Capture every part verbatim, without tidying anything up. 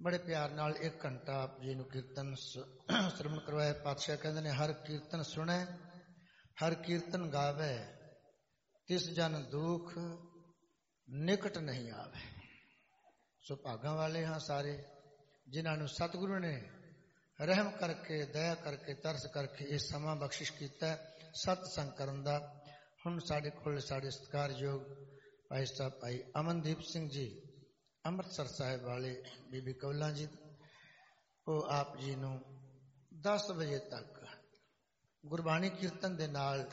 ਬੜੇ ਪਿਆਰ ਨਾਲ ਇੱਕ ਘੰਟਾ ਆਪ ਜੀ ਨੂੰ ਕੀਰਤਨ ਸਰਵਣ ਕਰਵਾਇਆ। ਪਾਤਸ਼ਾਹ ਕਹਿੰਦੇ ਨੇ ਹਰ ਕੀਰਤਨ ਸੁਣੇ ਹਰ ਕੀਰਤਨ ਗਾਵੇ, ਤਿਸ ਜਨ ਦੁਖ ਨਿਕਟ ਨਹੀਂ ਆਵੇ। ਸੋ ਭਾਗਾਂ ਵਾਲੇ ਹਾਂ ਸਾਰੇ ਜਿਨ੍ਹਾਂ ਨੂੰ ਸਤਿਗੁਰੂ ਨੇ ਰਹਿਮ ਕਰਕੇ, ਦਇਆ ਕਰਕੇ, ਤਰਸ ਕਰਕੇ ਇਹ ਸਮਾਂ ਬਖਸ਼ਿਸ਼ ਕੀਤਾ ਸਤਸੰਗ ਕਰਨ ਦਾ। ਹੁਣ ਸਾਡੇ ਕੋਲ ਸਾਡੇ ਸਤਿਕਾਰਯੋਗ ਭਾਈ ਸਾਹਿਬ ਭਾਈ ਅਮਨਦੀਪ ਸਿੰਘ ਜੀ ਅੰਮ੍ਰਿਤਸਰ ਸਾਹਿਬ ਵਾਲੇ, ਬੀਬੀ ਕੌਲਾਂ ਜੀ, ਉਹ ਆਪ ਜੀ ਨੂੰ ਦਸ ਵਜੇ ਤੱਕ ਗੁਰਬਾਣੀ ਕੀਰਤਨ ਦੇ ਨਾਲ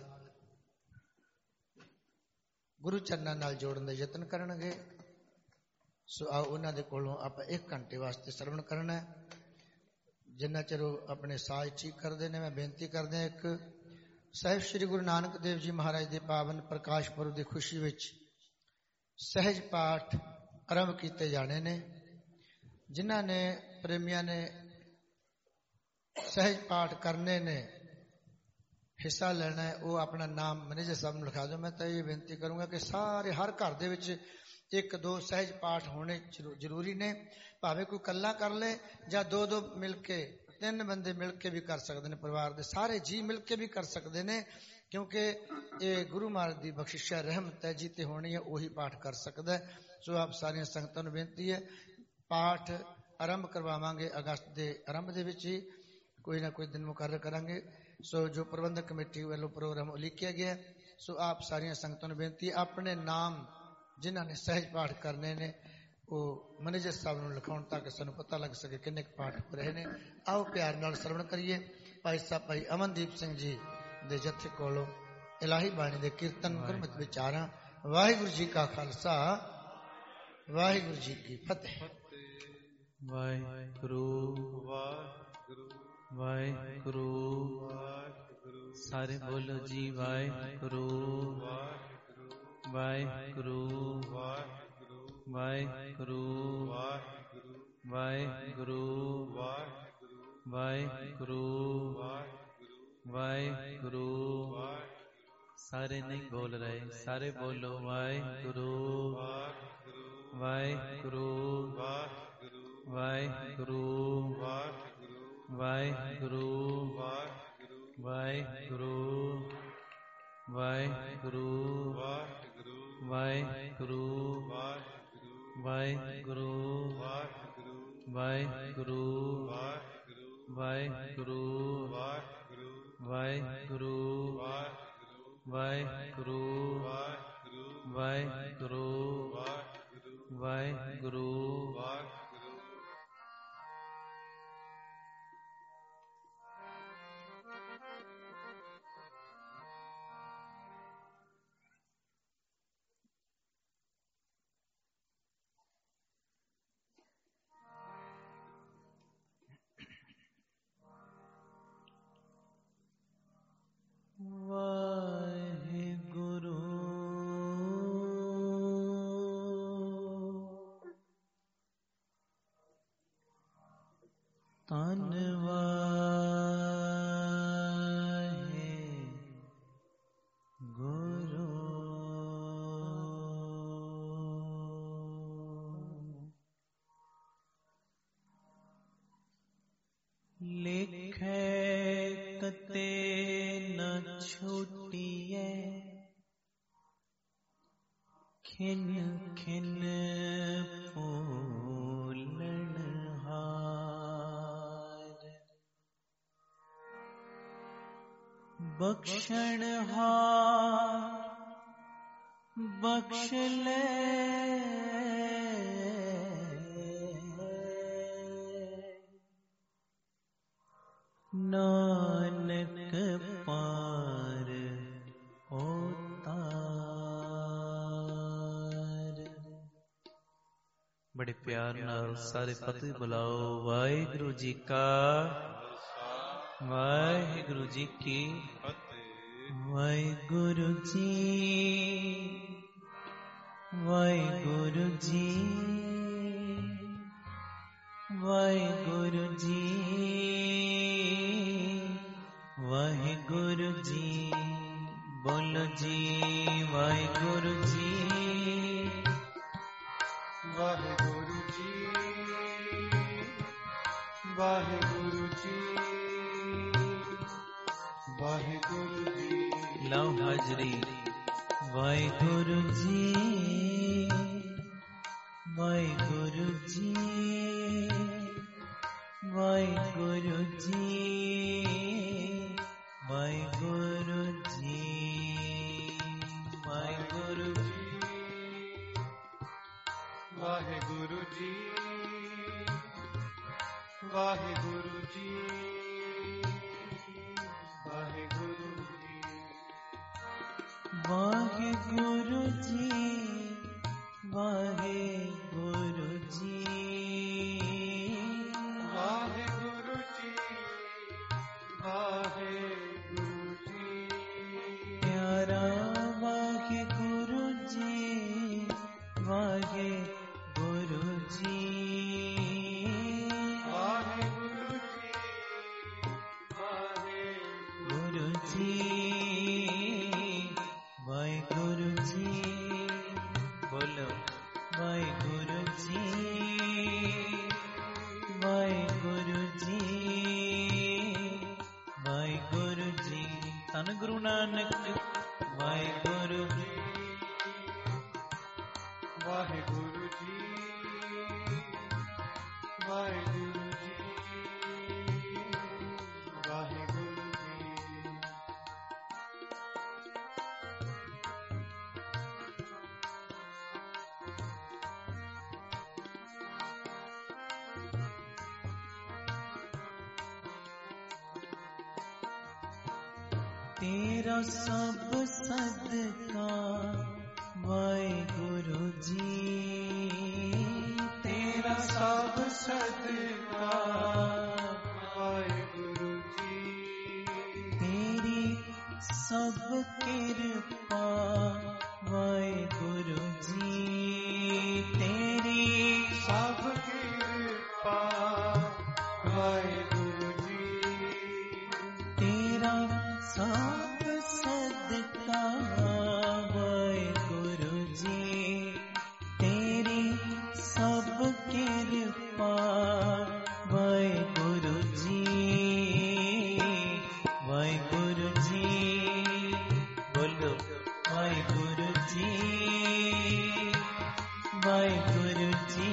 ਗੁਰੂ ਚਰਨਾਂ ਨਾਲ ਜੋੜਨ ਦਾ ਯਤਨ ਕਰਨਗੇ। ਸੋ ਆਓ ਉਹਨਾਂ ਦੇ ਕੋਲੋਂ ਆਪਾਂ ਇੱਕ ਘੰਟੇ ਵਾਸਤੇ ਸਰਵਣ ਕਰਨਾ। ਜਿੰਨਾ ਚਿਰ ਉਹ ਆਪਣੇ ਸਾਜ਼ ਠੀਕ ਕਰਦੇ ਨੇ, ਮੈਂ ਬੇਨਤੀ ਕਰਦਾ ਇੱਕ ਸਾਹਿਬ ਸ੍ਰੀ ਗੁਰੂ ਨਾਨਕ ਦੇਵ ਜੀ ਮਹਾਰਾਜ ਦੇ ਪਾਵਨ ਪ੍ਰਕਾਸ਼ ਪੁਰਬ ਦੀ ਖੁਸ਼ੀ ਵਿੱਚ ਸਹਿਜ ਪਾਠ ਆਰੰਭ ਕੀਤੇ ਜਾਣੇ ਨੇ। ਜਿਨ੍ਹਾਂ ਨੇ ਪ੍ਰੇਮੀਆਂ ਨੇ ਸਹਿਜ ਪਾਠ ਕਰਨੇ ਨੇ, ਹਿੱਸਾ ਲੈਣਾ ਹੈ, ਉਹ ਆਪਣਾ ਨਾਮ ਮੈਨੇਜਰ ਸਾਹਿਬ ਨੂੰ ਲਿਖਾ ਦਿਓ। ਮੈਂ ਤਾਂ ਇਹ ਬੇਨਤੀ ਕਰੂੰਗਾ ਕਿ ਸਾਰੇ ਹਰ ਘਰ ਦੇ ਵਿੱਚ ਇੱਕ ਦੋ ਸਹਿਜ ਪਾਠ ਹੋਣੇ ਜ਼ਰੂਰੀ ਨੇ। ਭਾਵੇਂ ਕੋਈ ਇਕੱਲਾ ਕਰ ਲੈ ਜਾਂ ਦੋ ਦੋ ਮਿਲ ਕੇ, ਤਿੰਨ ਬੰਦੇ ਮਿਲ ਕੇ ਵੀ ਕਰ ਸਕਦੇ ਨੇ, ਪਰਿਵਾਰ ਦੇ ਸਾਰੇ ਜੀ ਮਿਲ ਕੇ ਵੀ ਕਰ ਸਕਦੇ ਨੇ, ਕਿਉਂਕਿ ਇਹ ਗੁਰੂ ਮਹਾਰਾਜ ਦੀ ਬਖਸ਼ਿਸ਼ ਹੈ, ਰਹਿਮਤ ਹੈ, ਜੀ ਤੇ ਹੋਣੀ ਹੈ, ਉਹੀ ਪਾਠ ਕਰ ਸਕਦਾ ਹੈ। ਸੋ ਆਪ ਸਾਰੀਆਂ ਸੰਗਤਾਂ ਨੂੰ ਬੇਨਤੀ ਹੈ, ਪਾਠ ਆਰੰਭ ਕਰਵਾਵਾਂਗੇ ਅਗਸਤ ਦੇ ਆਰੰਭ ਦੇ ਵਿੱਚ ਹੀ, ਕੋਈ ਨਾ ਕੋਈ ਦਿਨ ਮੁਕਰਰ ਕਰਾਂਗੇ। ਸੋ ਜੋ ਪ੍ਰਬੰਧਕ ਕਮੇਟੀ ਵੱਲੋਂ ਪ੍ਰੋਗਰਾਮ ਉਲੀਕਿਆ ਗਿਆ, ਸੋ ਆਪ ਸਾਰੀਆਂ ਸੰਗਤਾਂ ਨੂੰ ਬੇਨਤੀ ਹੈ ਆਪਣੇ ਨਾਮ ਜਿਨ੍ਹਾਂ ਨੇ ਸਹਿਜ ਪਾਠ ਕਰਨੇ ਨੇ ਉਹ ਮੈਨੇਜਰ ਸਾਹਿਬ ਨੂੰ ਲਿਖਾਉਣ ਤਾਂ ਕਿ ਸਾਨੂੰ ਪਤਾ ਲੱਗ ਸਕੇ ਕਿੰਨੇ ਕੁ ਪਾਠ ਹੋ ਰਹੇ ਨੇ। ਆਓ ਪਿਆਰ ਨਾਲ ਸਰਵਣ ਕਰੀਏ ਭਾਈ ਸਾਹਿਬ ਭਾਈ ਅਮਨਦੀਪ ਸਿੰਘ ਜੀ ਦੇ ਜਥੇ ਕੋਲੋਂ ਇਲਾਹੀ ਬਾਣੀ ਦੇ ਕੀਰਤਨ ਗੁਰਮਤਿ ਵਿਚਾਰਾਂ। ਵਾਹਿਗੁਰੂ ਜੀ ਕਾ ਖਾਲਸਾ, ਵਾਹਿਗੁਰੂ ਜੀ ਕੀ ਫਤਿਹ। ਵਾਹਿਗੁਰੂ ਵਾਹਿਗੁਰੂ ਵਾਹਿਗੁਰੂ ਵਾਹਿਗੁਰੂ। ਸਾਰੇ ਬੋਲੋ ਜੀ ਵਾਹਿਗੁਰੂ ਵਾਹਿਗੁਰੂ ਵਾਹਿਗੁਰੂ ਵਾਹਿਗੁਰੂ ਵਾਹਿਗੁਰੂ ਵਾਹਿਗੁਰੂ ਵਾਹਿਗੁਰੂ ਵਾਹਿਗੁਰੂ। ਸਾਰੇ ਨਹੀਂ ਬੋਲ ਰਹੇ, ਸਾਰੇ ਬੋਲੋ ਵਾਹਿਗੁਰੂ ਵਾਹਿਗੁਰੂ ਵਾਹਿਗੁਰੂ ਵਾਹਿਗੁਰੂ ਵਾਹਿਗੁਰੂ ਵਾਹਿਗੁਰੂ ਵਾਹਿਗੁਰੂ ਵਾਹਿਗੁਰੂ ਵਾਹਿਗੁਰੂ ਵਾਹਿਗੁਰੂ ਵਾਹਿਗੁਰੂ ਵਾਹਿਗੁਰੂ ਵਾਹਿਗੁਰੂ ਵਾਹਿਗੁਰੂ। ਵਾਹਿਗੁਰੂ ਬਖਸ਼ਣ ਹਾਰ ਬਖਸ਼ ਲੈ, ਨਾਨਕ ਪਾਰ ਉਤਾਰ। ਬੜੇ ਪਿਆਰ ਨਾਲ ਸਾਰੇ ਫਤਿਹ ਬੁਲਾਓ। ਵਾਹਿਗੁਰੂ ਜੀ ਕਾ ਵਾਹਿਗੁਰੂ ਜੀ ਕੀ ਵਾਹਿਗੁਰੂ ਜੀ ਵਾਹਿਗੁਰੂ ਜੀ ਵਾਹਿਗੁਰੂ ਜੀ ਵਾਹਿਗੁਰੂ ਜੀ। ਬੋਲੋ ਜੀ ਵਾਹਿਗੁਰੂ ਜੀ ਵਾਹਿਗੁਰੂ ਜੀ ਵਾਹਿਗੁਰੂ ਜੀ ਵਾਹਿਗੁਰੂ ਜੀ। ਲਓ ਹਾਜ਼ਰੀ। ਵਾਹਿਗੁਰੂ ਜੀ ਵਾਹਿਗੁਰੂ ਜੀ ਵਾਹਿਗੁਰੂ ਜੀ ਵਾਹਿਗੁਰੂ ਜੀ ਵਾਹਿਗੁਰੂ ਵਾਹਿਗੁਰੂ ਜੀ ਵਾਹਿਗੁਰੂ ਜੀ ਵਾਹਿਗੁਰੂ ਜੀ ਵਾਹਿਗੁਰੂ ਜੀ ਵਾਹਿਗੁਰੂ ਜੀ ਵਾਹਿਗੁਰੂ ਜੀ ਵਾਹਿਗੁਰੂ ਜੀ ਪਿਆਰਾ ਵਾਹਿਗੁਰੂ ਜੀ ਵਾਹਿਗੁਰੂ ਜੀ ਵਾਹਿਗੁਰੂ ਜੀ ਵਾਹਿਗੁਰੂ ਜੀ ਵਾਹਿਗੁਰੂ ਜੀ ਬੋਲੋ ਵਾਹਿਗੁਰੂ ਜੀ ਵਾਹਿਗੁਰੂ ਜੀ ਵਾਹਿਗੁਰੂ ਜੀ। ਧੰਨ ਗੁਰੂ ਨਾਨਕ ਵਾਹਿਗੁਰੂ ਜੀ ਵਾਹਿਗੁਰੂ ਜੀ ਵਾਹਿਗੁਰੂ ਜੀ ਵਾਹਿਗੁਰੂ ਜੀ। ਤੇਰਾ ਸਭ ਸਦਕਾ ਵਾਹਿਗੁਰੂ ਜੀ ਤੇਰਾ ਸਭ ਸਦਕਾ ਵਾਹਿਗੁਰੂ ਜੀ ਤੇਰੀ ਸਭ ਕਿਰਪਾ ਵਾਹਿਗੁਰੂ ਜੀ ਤੇਰੀ ਸਭ ਕਿਰਪਾ ਵਾਹਿਗੁਰੂ ਜੀ ਤੇਰਾ ਸਭ ਸਦਕਾ ਵਾਹਿਗੁਰੂ ਜੀ ਤੇਰੀ ਸਭ ਕਿਰਪਾ ਵਾਹਿਗੁਰੂ ਜੀ ਵਾਹਿਗੁਰੂ ਜੀ ਬੋਲੋ ਵਾਹਿਗੁਰੂ ਜੀ ਵਾਹਿਗੁਰੂ ਜੀ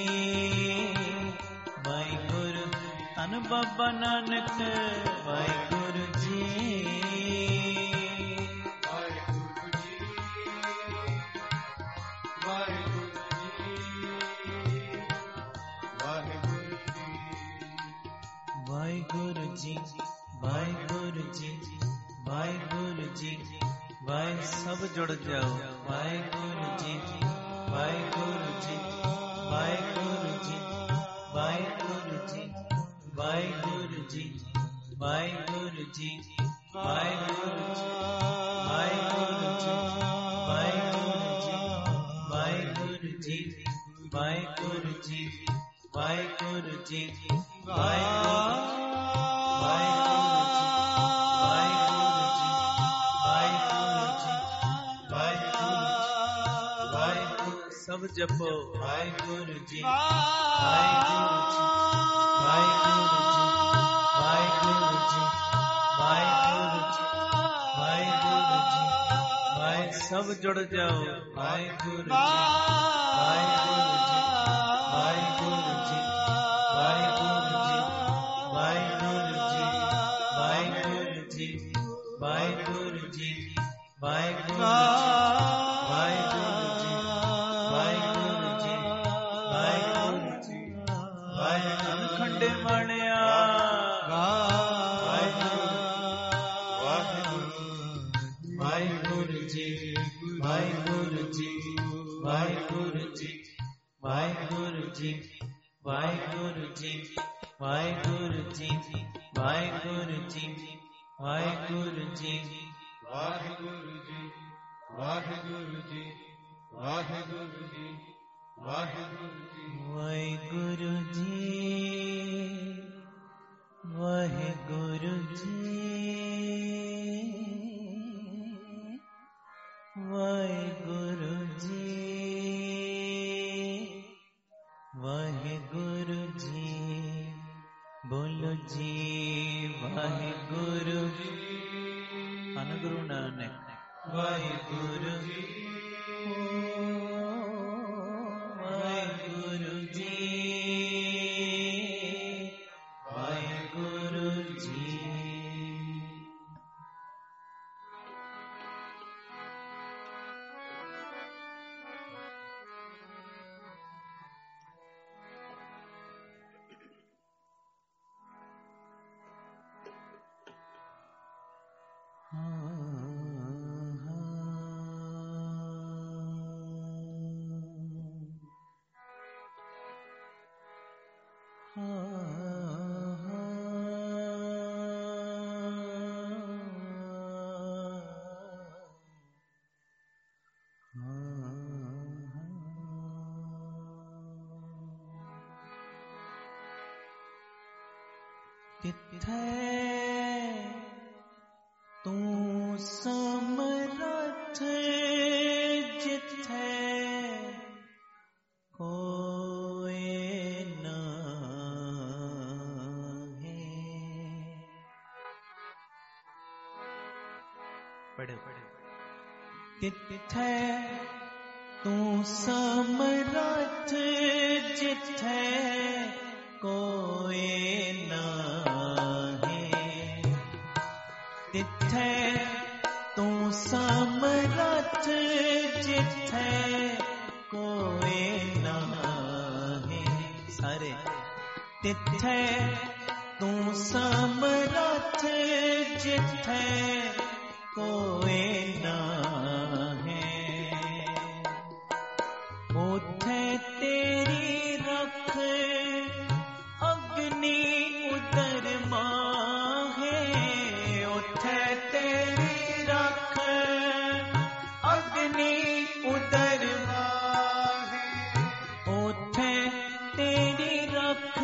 ਵਾਹਿਗੁਰੂ। ਧੰਨ ਬਾਬਾ ਨਾਨਕ ਵਾਹਿਗੁਰੂ ਜੀ ਵਾਹਿਗੁਰੂ ਜੀ ਵਾਹਿਗੁਰੂ ਜੀ ਵਾਹਿਗੁਰੂ ਜੀ ਵਾਹਿਗੁਰੂ ਜੀ ਵਾਹਿਗੁਰੂ ਜੀ ਵਾਹਿਗੁਰੂ ਜੀ ਵਾਹਿ ਸਭ ਜੁੜ ਜਾਓ ਵਾਹਿਗੁਰੂ ਜੀ ਵਾਹਿਗੁਰੂ ਜੀ ਵਾਹਿਗੁਰੂ ਜੀ ਵਾਹਿਗੁਰੂ ਜੀ ਵਾਹਿਗੁਰੂ ਜੀ ਵਾਹਿਗੁਰੂ ਜੀ ਵਾਹਿਗੁਰੂ ਜੀ ਵਾਹਿਗੁਰੂ ਜੀ ਵਾਹਿਗੁਰੂ ਜੀ ਵਾਹਿਗੁਰੂ ਜੀ ਵਾਹਿਗੁਰੂ ਜੀ ਵਾਹਿਗੁਰੂ ਜੀ ਸਭ ਜਪੋ ਵਾਹਿਗੁਰੂ ਜੀ ਵਾਹਿਗੁਰੂ ਜੀ ਵਾਹਿਗੁਰੂ ਜੀ ਵਾਹਿਗੁਰੂ ਜੀ ਵਾਹਿਗੁਰੂ ਜੀ ਵਾਹਿਗੁਰੂ ਜੀ ਵਾਹਿ ਸਭ ਜੁੜ ਜਾਓ ਵਾਹਿਗੁਰੂ ਜੀ ਵਾਹਿਗੁਰੂ ਜੀ ਵਾਹਿਗੁਰੂ ਜੀ ਵਾਹਿਗੁਰੂ ਜੀ ਵਾਹਿਗੁਰੂ ਜੀ ਵਾਹਿਗੁਰੂ ਜੀ ਵਾਹਿਗੁਰੂ ਜੀ ਵਾਹਿਗੁਰੂ ਜੀ ਖੰਡੇ ਮਾਣਿਆ ਵਾਹਿਗੁਰੂ ਜੀ ਵਾਹਿਗੁਰੂ ਜੀ ਵਾਹਿਗੁਰੂ ਜੀ ਵਾਹਿਗੁਰੂ ਜੀ ਵਾਹਿਗੁਰੂ ਜੀ ਵਾਹਿਗੁਰੂ ਜੀ ਵਾਹਿਗੁਰੂ ਜੀ ਵਾਹਿਗੁਰੂ ਜੀ ਵਾਹਿਗੁਰੂ ਜੀ ਵਾਹਿਗੁਰੂ ਜੀ ਵਾਹਿਗੁਰੂ ਜੀ ਵਾਹਿਗੁਰੂ ਜੀ ਵਾਹਿਗੁਰੂ ਜੀ ਵਾਹਿਗੁਰੂ ਜੀ ਵਾਹਿਗੁਰੂ ਜੀ ਵਾਹਿਗੁਰੂ ਜੀ ਵਾਹਿਗੁਰੂ ਧੰਨ ਗੁਰੂ ਨਾਨਕ ਵਾਹਿਗੁਰੂ ਵਾਹਿਗੁਰੂ ਜੀ ਵਾਹਿਗੁਰੂ ਜੀ। तिथै तूं समरथ जिथै कोई नाहीं। पढ़ो तिथै तूं समरथ जिथै कोई नाहीं। तिथै तूं समरथ जिथै कोई नाहीं। सारे तिथै तूं समरथ जिथै कोई नाहीं। उथे तेरी रख अग्नि उदर माहे। उथे तेरी रख अग्नि उदर माहे। उथे तेरी रख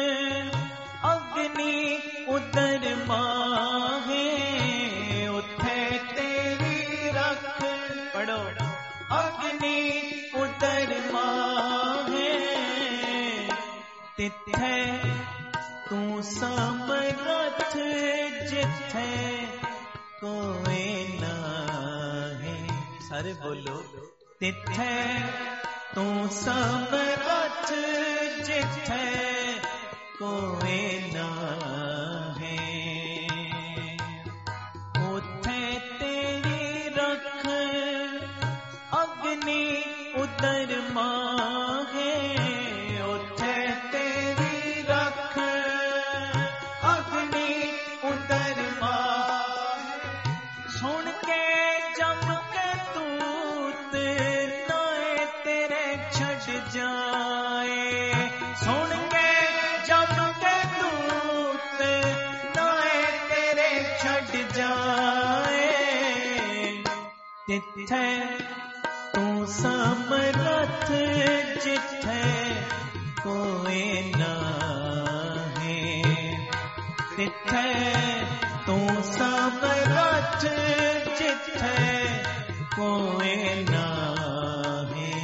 अग्नि उदर माहे। उथे तेरी रख पढ़ो अग्नि उदर माहे। तिथै तूं समरथ जिथै कोई नाहीं। सारे बोलो तिथै तूं समरथ जिथै कोई नाहीं। उथे तेरी रख अग्नि उदर माहे। उथे तेरी रख अग्नि उदर माहे। सुन के जम के दूत नाए तेरे छड़ जाए। सुन के जम के दूत नाए तेरे छड़ जाए। तिथै तूं समरथ जिथै कोई नाहीं। तिथै तूं समरथ जिथै कोई नाहीं।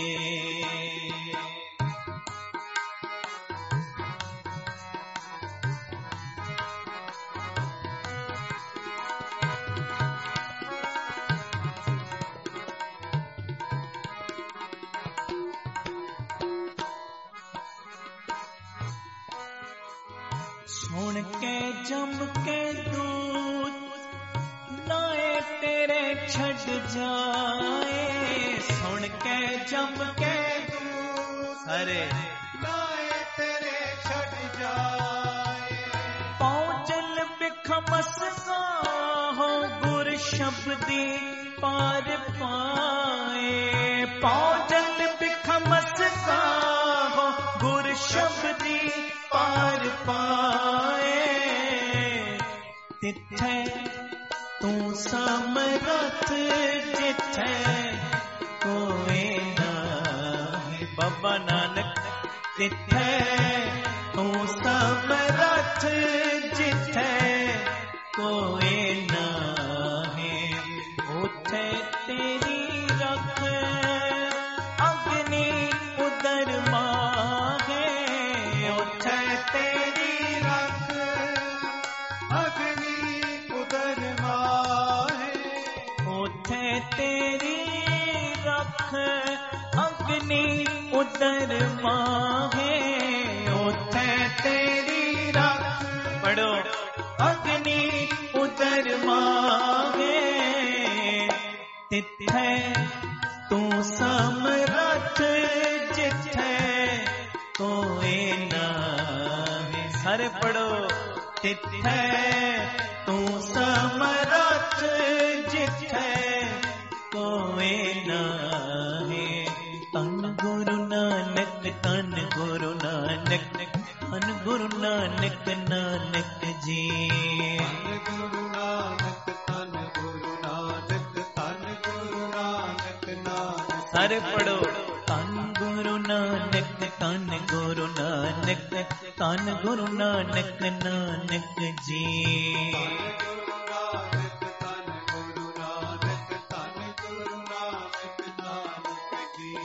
सुन के जम के दूत नाए तेरे छड़ जाए। सुन के जम के दूत अरे नाए तेरे छड़ जाए। पौजल बिखमस हो गुर शब्दी पार पाए। पौजल बिखमस हो गुर शब्दी पार पाए। तिथै तूं समरथ जिथै कोई नाहीं। बाबा नानक तिथै तूं समरथ जिथै कोई नाहीं। उथे तेरी रख अग्नि उदर माहे। उथे तेरी रख अग्नि तेरी रख अग्नि उदर माहे उथे तेरी रख पढ़ो अग्नि उदर माहे तिथे तू समरथ जिथे कोई नाहे सारे पढ़ो तिथे तू समरथ जिथे कोई नाहे तन गुरु नानक तन गुरु नानक तन गुरु नानक नानक जी तन गुरु नानक तन गुरु नानक तन गुरु नानक नानक सारे पढ़ो तन गुरु नानक तन गुरु नानक तन गुरु नानक नानक जी तन गुरु नानक तन गुरु नानक तन गुरु नानक नानक जी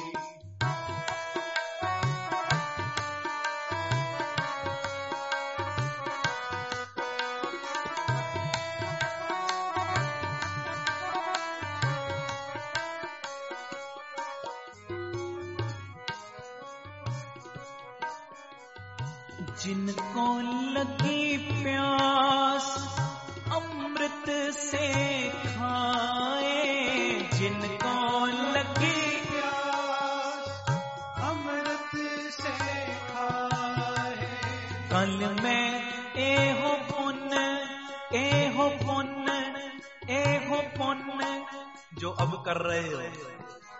जिनको लगी प्यास अमृत से खाए जिनको लगी प्यास अमृत से खाए कल में एहो पुण्य एहो पुण्य एहो पुण्य जो अब कर रहे हो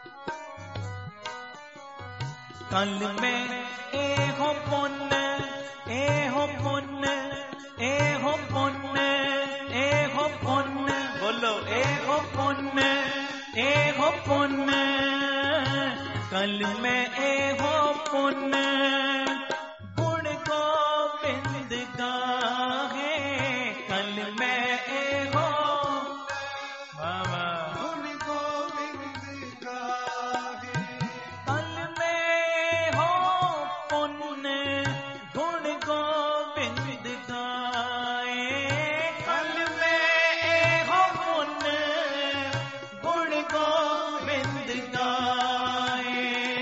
कल में एहो पुण्य एहो पुण्य एहो पुण्य एहो पुण्य बोलो एहो पुण्य एहो पुण्य कल में एहो पुण्य गुण गोविंद गाहे कल में एहो बाबा गुण गोविंद गाहे कल में हो पुण्य गुण गोविंद गाए कल में हो पुण्य गुण गोविंद गाए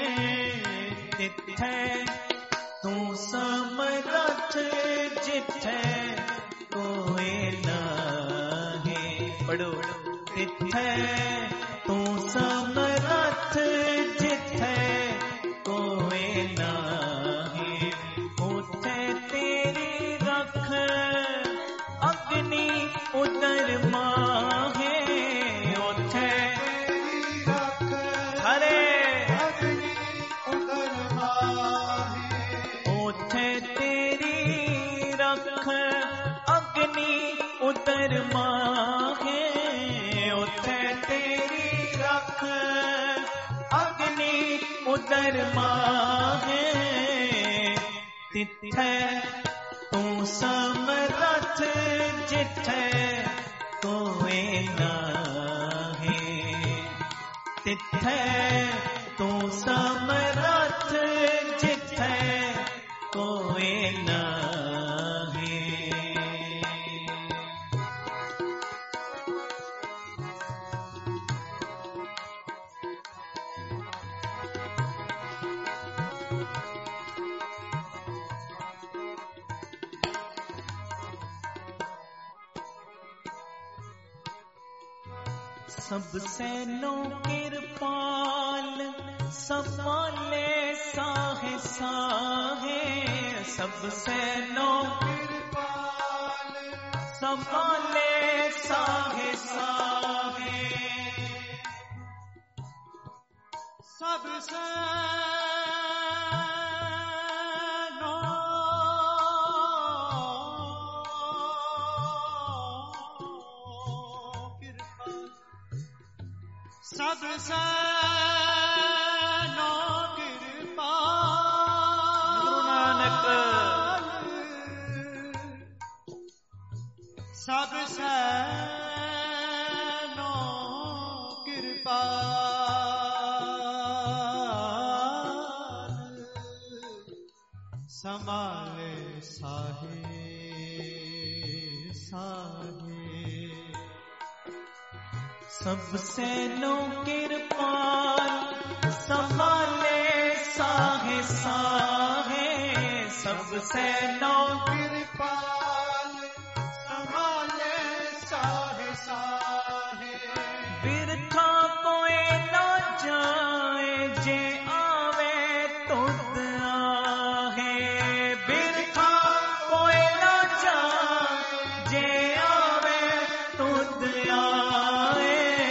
तिथे तू समरथ जिथे कोई नाहे पढ़ो तिथे तू समरथ जिथे कोई नाहे उथे तेरी रख अग्नि उदर माहे उथे तेरी रख हरे अग्नि उदर माहे उथे तेरी रख अग्नि उदर माहे उथे तेरी रख अग्नि उदर माहे तिथे तू समरथ जिथे कोई नाहे तिथे तू समरथ जिथे कोई नाहे सबसे नो कृपाल संभाले साहे साहे सबसे नो कृपाल संभाले साहे साहे सबसे नो कृपा सबसे नो कृपा गुरु नानक सबसे नो कृपा समाले साहे साहे सबसे नो कृपाल संभाले साहे साहे, सबसे नो कृपाल संभाले साहे साहे, बिरथा कोई न जाए जे आवे तुद आहे, बिरथा कोई न जाए जे आवे तुद आहे,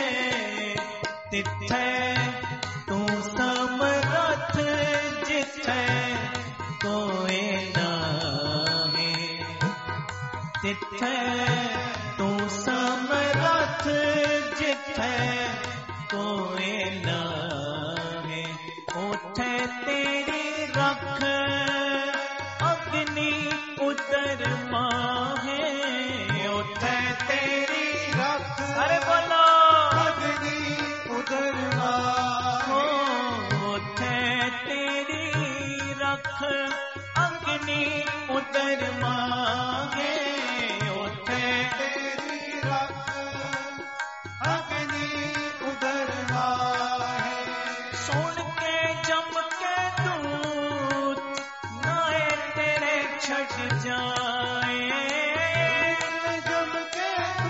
तिथे तू समरथ जिथे कोई नाहे, तिथे तू समरथ जिथे कोई नाहे, उथे तेरी रख अग्नि उदर माहे, उथे तेरी रख अरे बोलो अग्नि उदर हो, उथे तेरी रख अग्नि उदर माहे, उथे तेरी रख अग्नि उदर माहे, सुन के जम के दूत नाए तेरे छट जाए, जम के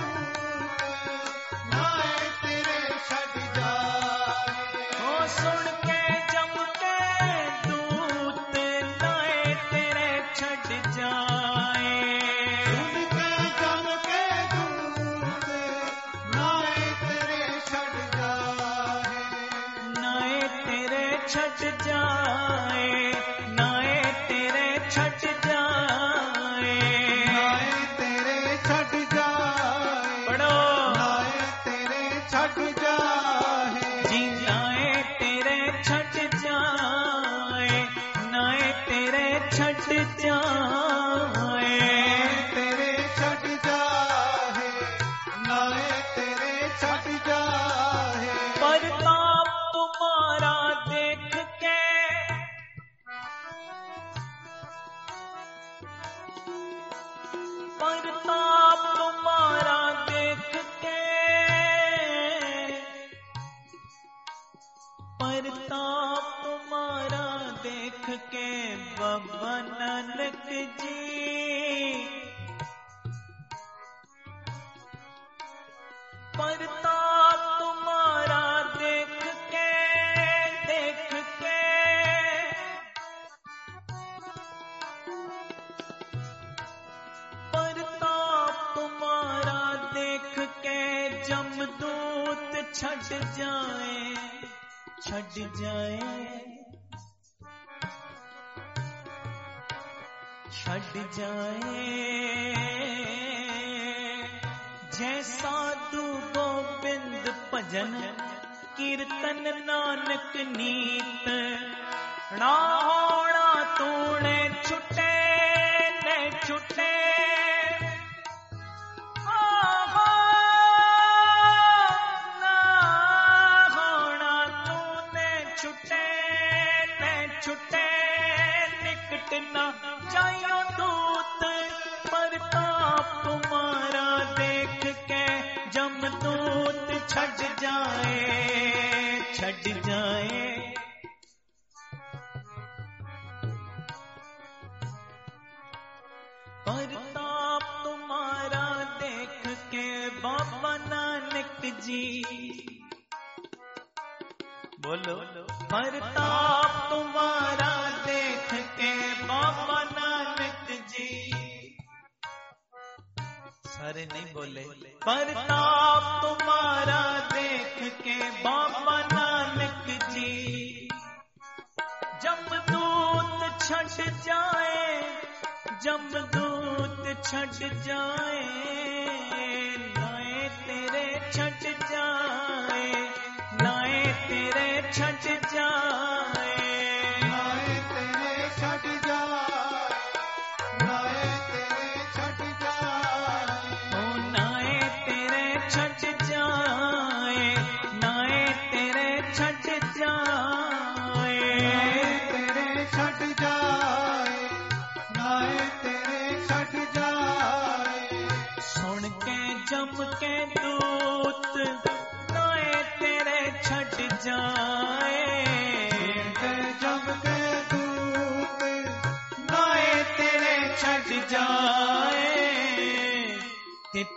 नाए तेरे छट जाए, ओ सुन के जम के दूत नाए तेरे छट जाए, सुन के जम के दूत नाए तेरे छट जाए, नाए तेरे छट जाए, नाए तेरे छट जाए, नाए तेरे छट जाए, पढ़ो नाए तेरे छट जाए, जी नाए तेरे छट जाए, नाए तेरे छट जाए, तेरे छट जाए, नाए तेरे छट जाए, परताप तुम्हारा देख के परताप तुम्हारा देख के, परताप तुम्हारा देख के बाबा नानक जी, परताप तुम्हारा देख के देख के, परताप तुम्हारा देख के जमदूत छट जाए, छट जाए, छट जाए, जैसा साधु गोविंद भजन कीर्तन नानक नीत, ना होना तूने छुटे ने छुटे, आहा, ना होना तूने छुटे ने छुटे, निकट ना जायो दूत, परताप तुम्हारा देख के जमदूत छट जाए, छट जाए, परताप तुम्हारा देख के बाबा नानक जी, बोलो परताप तुम्हारा देख के बाबा नानक जी, सारे नहीं बोले, परताप तुम्हारा देख के बाबा नानक जी, जमदूत छट जाए, जमदूत छट जाए, नाए तेरे छट जाए, नाए तेरे छट जाए, नाए तेरे छट जाए, नाए तेरे छट जाए, ओ नाए तेरे छट जाए, नाए तेरे छट जाए, नाए तेरे छट जाए, नाए तेरे छट जाए, सुन के जम के दूत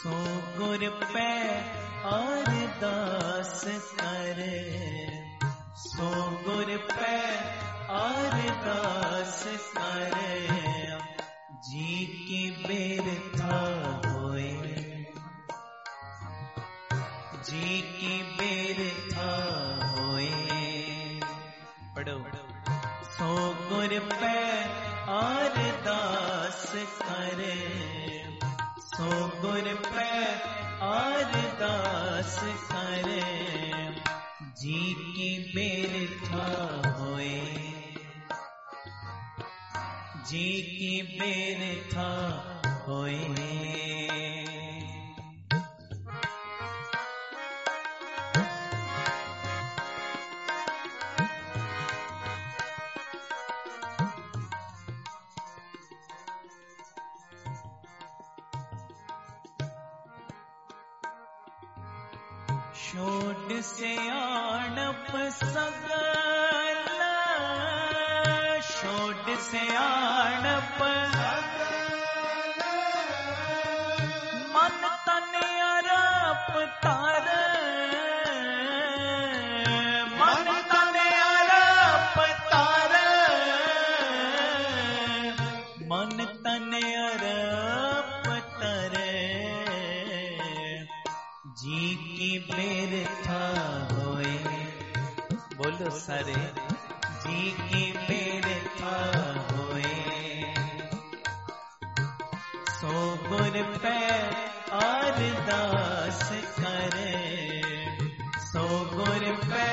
सो गुर पे अरदास करे, सो गुर पे अरदास करे, जी की बिरथा होए, जी की बिरथा होए। पढ़ो। सो गुर पे अरदास करे, सो गुर पे अरदास करे, जी की बिरथा होए, जी की बिरथा होए। छोट से आणप सगला, छोट से आणप मन तन अरप तार, मन तन अरप तार, मन तन अरप तार, जी की बिरथा होए। बोलो सारे। जी की बिरथा होए। सो गुर पे अरदास करे, सो गुर पे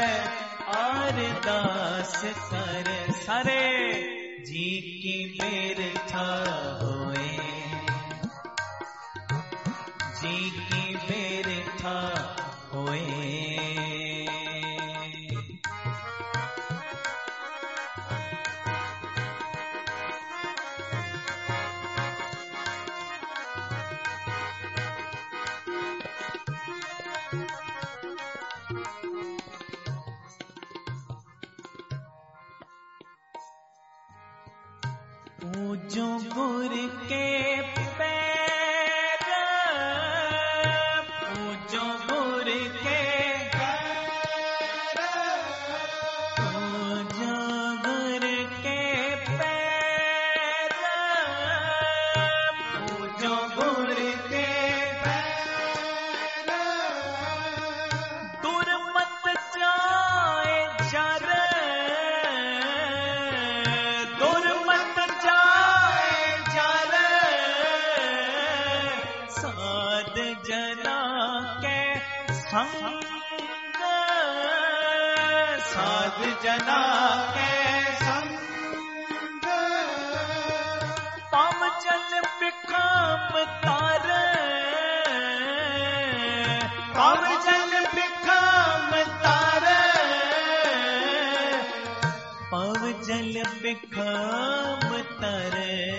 अरदास करे, सारे जी की बिरथा होए, जी की बिरथा होए। पूजो गुर के पैर, पूजो गुर के पैर, पूजो गुर के पैर, पूजो गुर के पैर, दूर मत जाए जर, दूर मत जना के संग, साध जना के संग, पाम चल बिखम तार, पाम चल बिखम तार, पाव जल बिखम तार,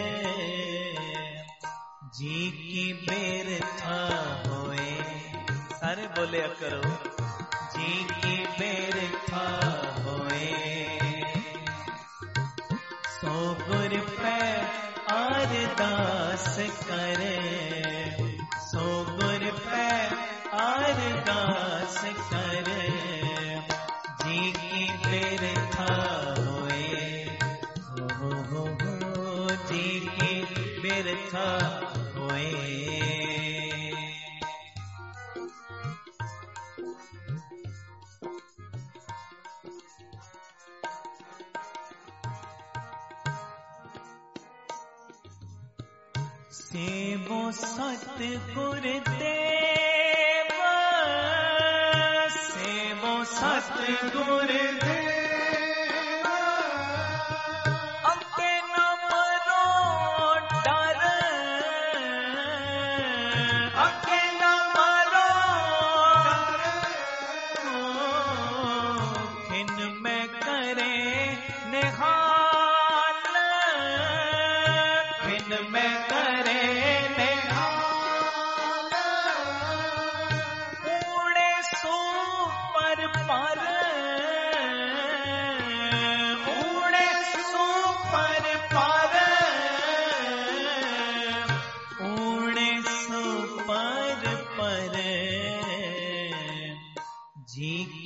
जी की बिरथा होए। सारे बोले करो। जी की बिरथा होए। सो गुर पे अरदास करे, सो गुर पे अरदास करे, जी की बिरथा होए। हो हो हो जी की बिरथा होए। सेवो सतगुर देव, सेवो सतगुर देव, अंके न मरो डर, अंके न मरो डर, खिन में करे निहाल, खिन में करे पर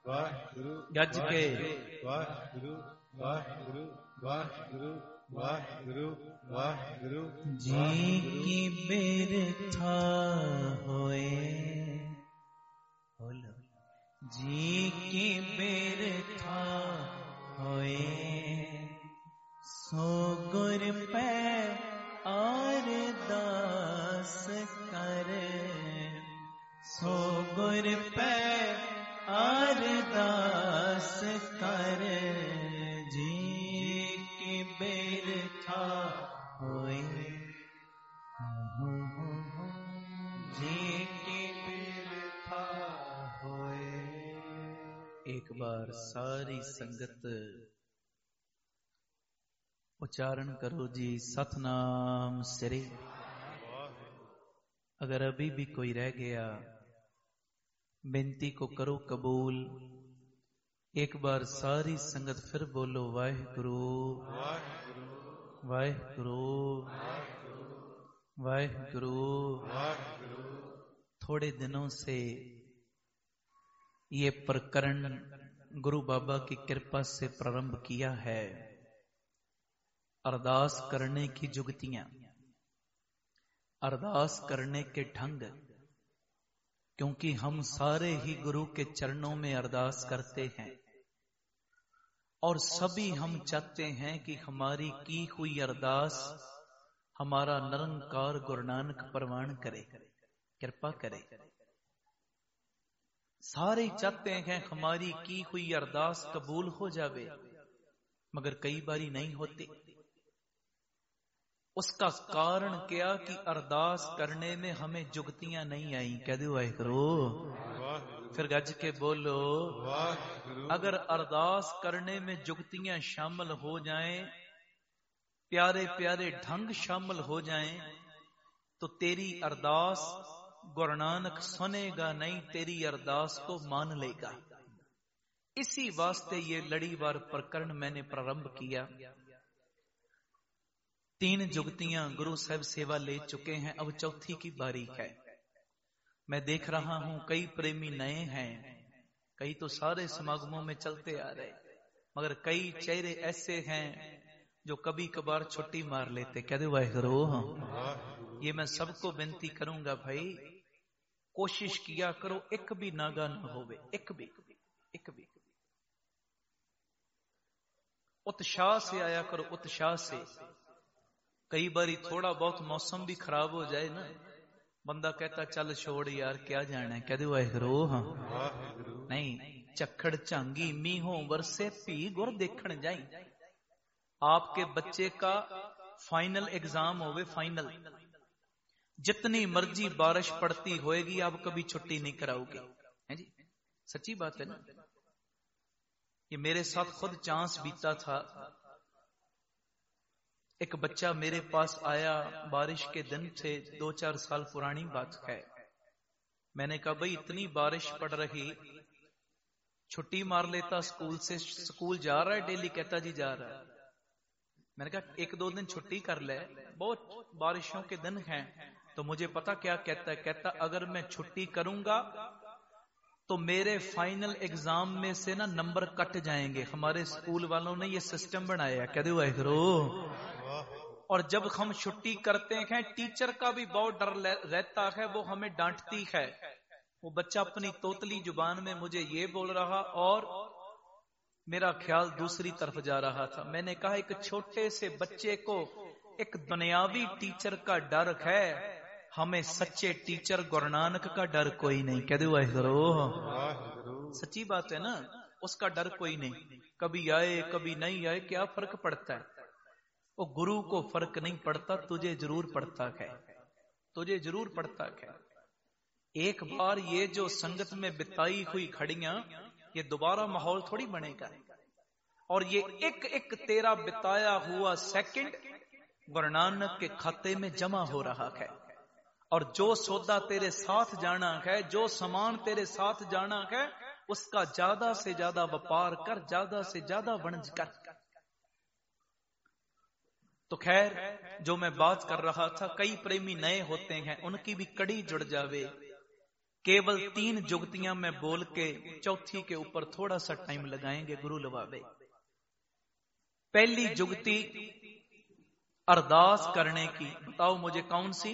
ਵਾਹਿਗੁਰੂ ਗੱਜ ਕੇ ਵਾਹਿਗੁਰੂ ਵਾਹਿਗੁਰੂ ਵਾਹਿਗੁਰੂ ਵਾਹਿਗੁਰੂ ਵਾਹਿਗੁਰੂ ਜੀ ਕੀ ਬਿਰਥਾ ਹੋਏ ਜੀ ਕੀ ਬਿਰਥਾ ਹੋਏ ਸੋ ਗੁਰ ਪੈ ਅਰਦਾਸ ਕਰ ਸੋ ਗੁਰ ਪੈ ਅਰਦਾਸ ਕਰ ਜੀ ਕੀ ਬਿਰਥਾ ਹੋਏ जी की बिरथा होए। एक बार सारी संगत उच्चारण करो जी सतनाम श्री। अगर अभी भी कोई रह गया बेनती को करो कबूल। एक बार सारी संगत फिर बोलो वाहिगुरु वाहिगुरु वाहिगुरु। थोड़े दिनों से ये प्रकरण गुरु बाबा की कृपा से प्रारंभ किया है। अरदास करने की जुगतियां, अरदास करने के ढंग, क्योंकि हम सारे ही गुरु के चरणों में अरदास करते हैं और सभी हम चाहते हैं कि हमारी की हुई अरदास हमारा निरंकार गुरु नानक प्रवान करे, कृपा करे। सारे चाहते हैं हमारी की हुई अरदास कबूल हो जावे, मगर कई बारी नहीं होती। उसका कारण क्या कि अरदास करने में हमें जुगतियां नहीं आई। कह दो वाहिगुरु, फिर गज के बोलो। अगर अरदास करने में जुगतियां शामिल हो जाएं, प्यारे प्यारे ढंग शामिल हो जाएं, तो तेरी अरदास गुरु नानक सुनेगा नहीं, तेरी अरदास को मान लेगा। इसी वास्ते ये लड़ीवार प्रकरण मैंने प्रारंभ किया। तीन जुगतियां गुरु साहब सेवा ले चुके हैं, अब चौथी की बारी है। मैं देख रहा हूं कई प्रेमी नए हैं, कई तो सारे समागमों में चलते आ रहे, मगर कई चेहरे ऐसे हैं जो कभी कभार छुट्टी मार लेते। कह दो वाहिगुरु। ये मैं सबको विनती करूंगा, भाई कोशिश किया करो एक भी नागा न होवे, एक भी एक भी उत्साह से आया करो, उत्साह से। कई बारी थोड़ा बहुत मौसम भी खराब हो जाए ना, बंदा कहता चल छोड़ यार क्या जाना है। कह दो वाहिगुरु। नहीं, चखड़ झांगी मीहों वरसे पी गुर देखण जाई। आपके बच्चे का फाइनल एग्जाम होवे, फाइनल, जितनी मर्जी बारिश पड़ती होएगी आप कभी छुट्टी नहीं कराओगे, है जी? सच्ची बात है ना। ये मेरे साथ खुद चांस बीता था। एक बच्चा मेरे पास आया, बारिश के दिन थे, दो चार साल पुरानी बात है। मैंने कहा भाई इतनी बारिश पड़ रही, छुट्टी मार लेता स्कूल से। स्कूल जा रहा है डेली, कहता जी जा रहा है। मैंने कहा एक दो दिन छुट्टी कर ले, बहुत बारिशों के दिन हैं। तो मुझे पता क्या कहता है, कहता अगर मैं छुट्टी करूंगा तो मेरे फाइनल एग्जाम में से ना नंबर कट जाएंगे। हमारे स्कूल वालों ने ये सिस्टम बनाया। कह दो वाहिगुरु। और जब हम छुट्टी करते हैं टीचर का भी बहुत डर रहता है, वो हमें डांटती है। वो बच्चा अपनी तोतली जुबान में मुझे ये बोल रहा और मेरा ख्याल दूसरी तरफ जा रहा था। मैंने कहा एक छोटे से बच्चे को एक दुनियावी टीचर का डर है, हमें सच्चे टीचर गुरु नानक का डर कोई नहीं। कह दो वाहिगुरु। सच्ची बात है ना, उसका डर कोई नहीं। कभी आए कभी नहीं आए, क्या फर्क पड़ता है? वो गुरु को फर्क नहीं पड़ता, तुझे जरूर पड़ता है, तुझे जरूर पड़ता है। एक बार ये जो संगत में बिताई हुई घड़ियां, ये दोबारा माहौल थोड़ी बनेगा। और ये एक एक तेरा बिताया हुआ सेकंड गुरु नानक के खाते में जमा हो रहा है। और जो सौदा तेरे साथ जाना है, जो सामान तेरे साथ जाना है, उसका ज्यादा से ज्यादा व्यापार कर, ज्यादा से ज्यादा वणज कर। तो खैर, जो मैं बात कर रहा था, कई प्रेमी नए होते हैं, उनकी भी कड़ी जुड़ जावे। केवल तीन जुगतियां मैं बोल के चौथी के ऊपर थोड़ा सा टाइम लगाएंगे, गुरु लवावे। पहली जुगती अरदास करने की, बताओ मुझे कौन सी?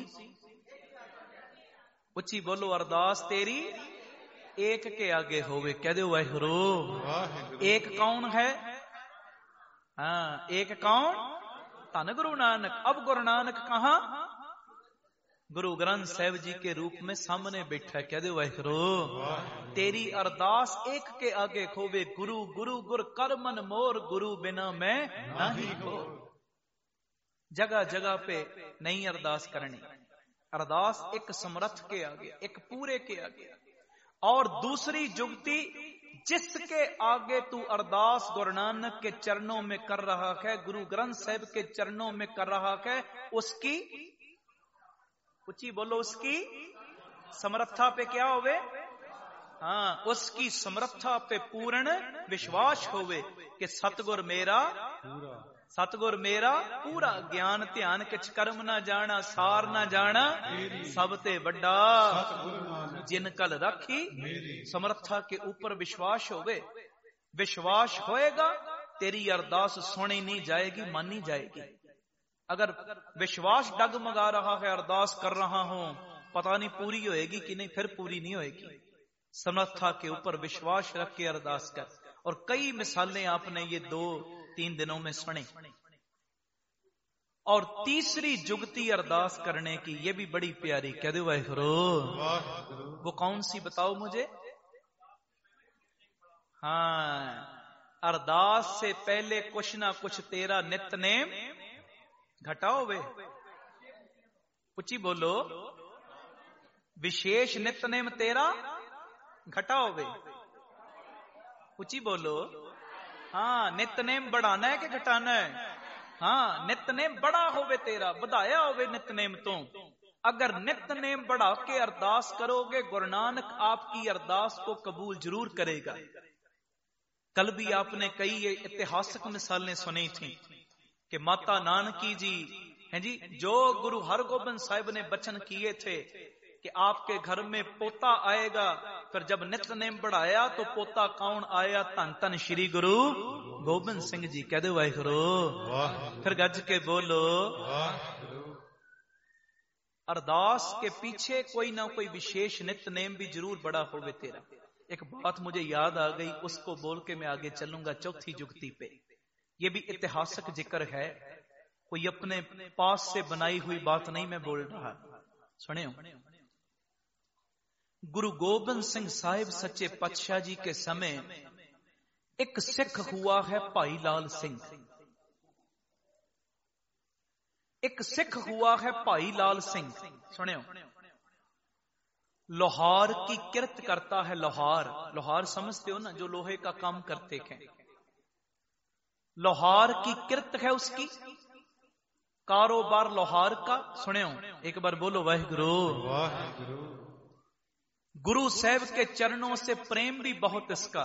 उच्ची बोलो, अरदास तेरी एक के आगे होवे। कह दो वाहिगुरु। एक कौन है? हाँ, एक कौन? धन गुरु नानक। अब गुरु नानक कहां? गुरु ग्रंथ साहिब जी के रूप में सामने बैठा। कह दो वाहिगुरु। तेरी अरदास एक के आगे खोवे, गुरु गुरु गुर कर मन मोर, गुरु बिना मैं नहीं हो। जगह जगह पे नहीं अरदास करनी, अरदास एक समर्थ के आगे, एक पूरे के आगे। और दूसरी जुगती, जिसके आगे तू अरदास गुरु नानक के चरणों में कर रहा है, गुरु ग्रंथ साहिब के चरणों में कर रहा है, उसकी उच्ची बोलो, उसकी समर्था पे क्या होवे? हाँ, उसकी समर्था पे पूर्ण विश्वास होवे कि सतगुर मेरा पूरा, सतगुर मेरा पूरा। ज्ञान ध्यान किछ कर्म ना जाना, सार ना जाना सबते बड़ा, जिन कल रखी समर्था के ऊपर विश्वास होवे। विश्वास होएगा, तेरी अरदास सुनी नहीं जाएगी, मानी जाएगी। अगर विश्वास डगमगा रहा है, अरदास कर रहा हूं, पता नहीं पूरी होएगी कि नहीं, फिर पूरी नहीं होएगी। समर्था के ऊपर विश्वास रख के अरदास कर। और कई मिसालें आपने ये दो तीन दिनों में सुनी। और तीसरी जुगती अरदास करने की, ये भी बड़ी प्यारी। कह दो वाहिगुरु। वो कौन सी बताओ मुझे? हाँ, अरदास से पहले कुछ ना कुछ तेरा नित्यनेम घटाओ वे। उच्ची बोलो, विशेष नित्यनेम तेरा घटाओ वे। उच्ची बोलो। हाँ, नित्यनेम बढ़ाना है कि घटाना है? हाँ, नित्यनेम बड़ा होवे तेरा, बढ़ाया होवे नित्यनेम तो। अगर नित्यनेम बढ़ा के अरदास करोगे, गुरु नानक आपकी अरदास को कबूल जरूर करेगा। कल भी आपने कई ऐतिहासिक मिसालें सुनी थी कि माता नानकी जी हैं जी, जो गुरु हरगोबिंद साहिब ने वचन किए थे कि आपके घर में पोता आएगा, फिर जब नित्यनेम बढ़ाया तो पोता कौन आया? धन धन श्री गुरु गोबिंद सिंह जी। कह दो वाहिगुरु। फिर गज के बोलो। अरदास के पीछे कोई ना कोई विशेष नित्यनेम भी जरूर बड़ा होवे तेरा। एक बात मुझे याद आ गई, उसको बोल के मैं आगे चलूंगा चौथी जुगती पे। ये भी ऐतिहासिक जिक्र है, कोई अपने पास से बनाई हुई बात नहीं मैं बोल रहा। सुनियो, गुरु गोबिंद सिंह साहिब सच्चे पातशाह जी के समय एक सिख हुआ है भाई लाल सिंह। एक सिख हुआ है भाई लाल सिंह। सुनियो, लोहार की किरत करता है। लोहार, लोहार समझते हो ना, जो लोहे का काम करते हैं। लोहार की किरत है उसकी, कारोबार लोहार का। सुनियो, एक बार बोलो वाहिगुरु। गुरु साहब के चरणों से प्रेम भी बहुत इसका।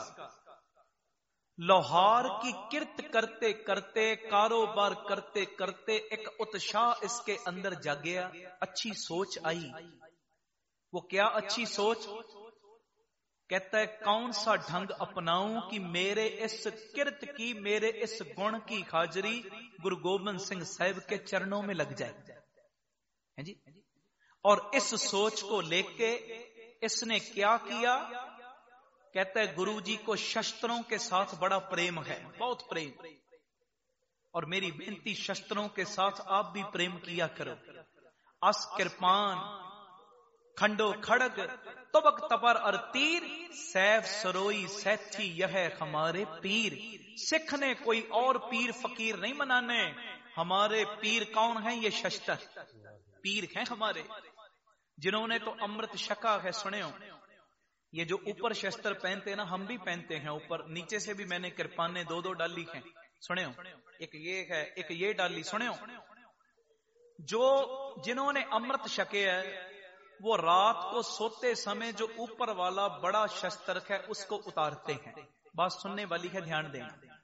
लोहार की किरत करते करते, कारोबार करते करते एक उत्साह इसके अंदर जागया, अच्छी सोच आई। वो क्या अच्छी सोच? कहता है, कौन सा ढंग अपनाऊं कि मेरे इस किरत की, मेरे इस गुण की हाजिरी गुरु गोबिंद सिंह साहिब के चरणों में लग जाए। है जी। और इस सोच को लेके इसने क्या किया? कहता है, गुरु जी को शस्त्रों के साथ बड़ा प्रेम है, बहुत प्रेम। और मेरी बेनती, शस्त्रों के साथ आप भी प्रेम किया करो। अस कृपान खंडो खड़ग तुबक तपर और तीर, सैफ सरोई सैथी यह हमारे पीर। सिख ने कोई और पीर फकीर नहीं मनाने, हमारे पीर कौन है? ये शस्त्र पीर हैं हमारे, जिन्होंने तो अमृत शका है। सुनियो, ये जो ऊपर शस्त्र पहनते हैं ना, हम भी पहनते हैं ऊपर, नीचे से भी मैंने कृपाने दो दो डाली हैं। सुनियो, एक ये है, एक ये डाली। सुनियो, जो जिन्होंने अमृत शके है, वो रात को सोते समय जो ऊपर वाला बड़ा शस्त्र है उसको उतारते हैं। बात सुनने वाली है, ध्यान देना।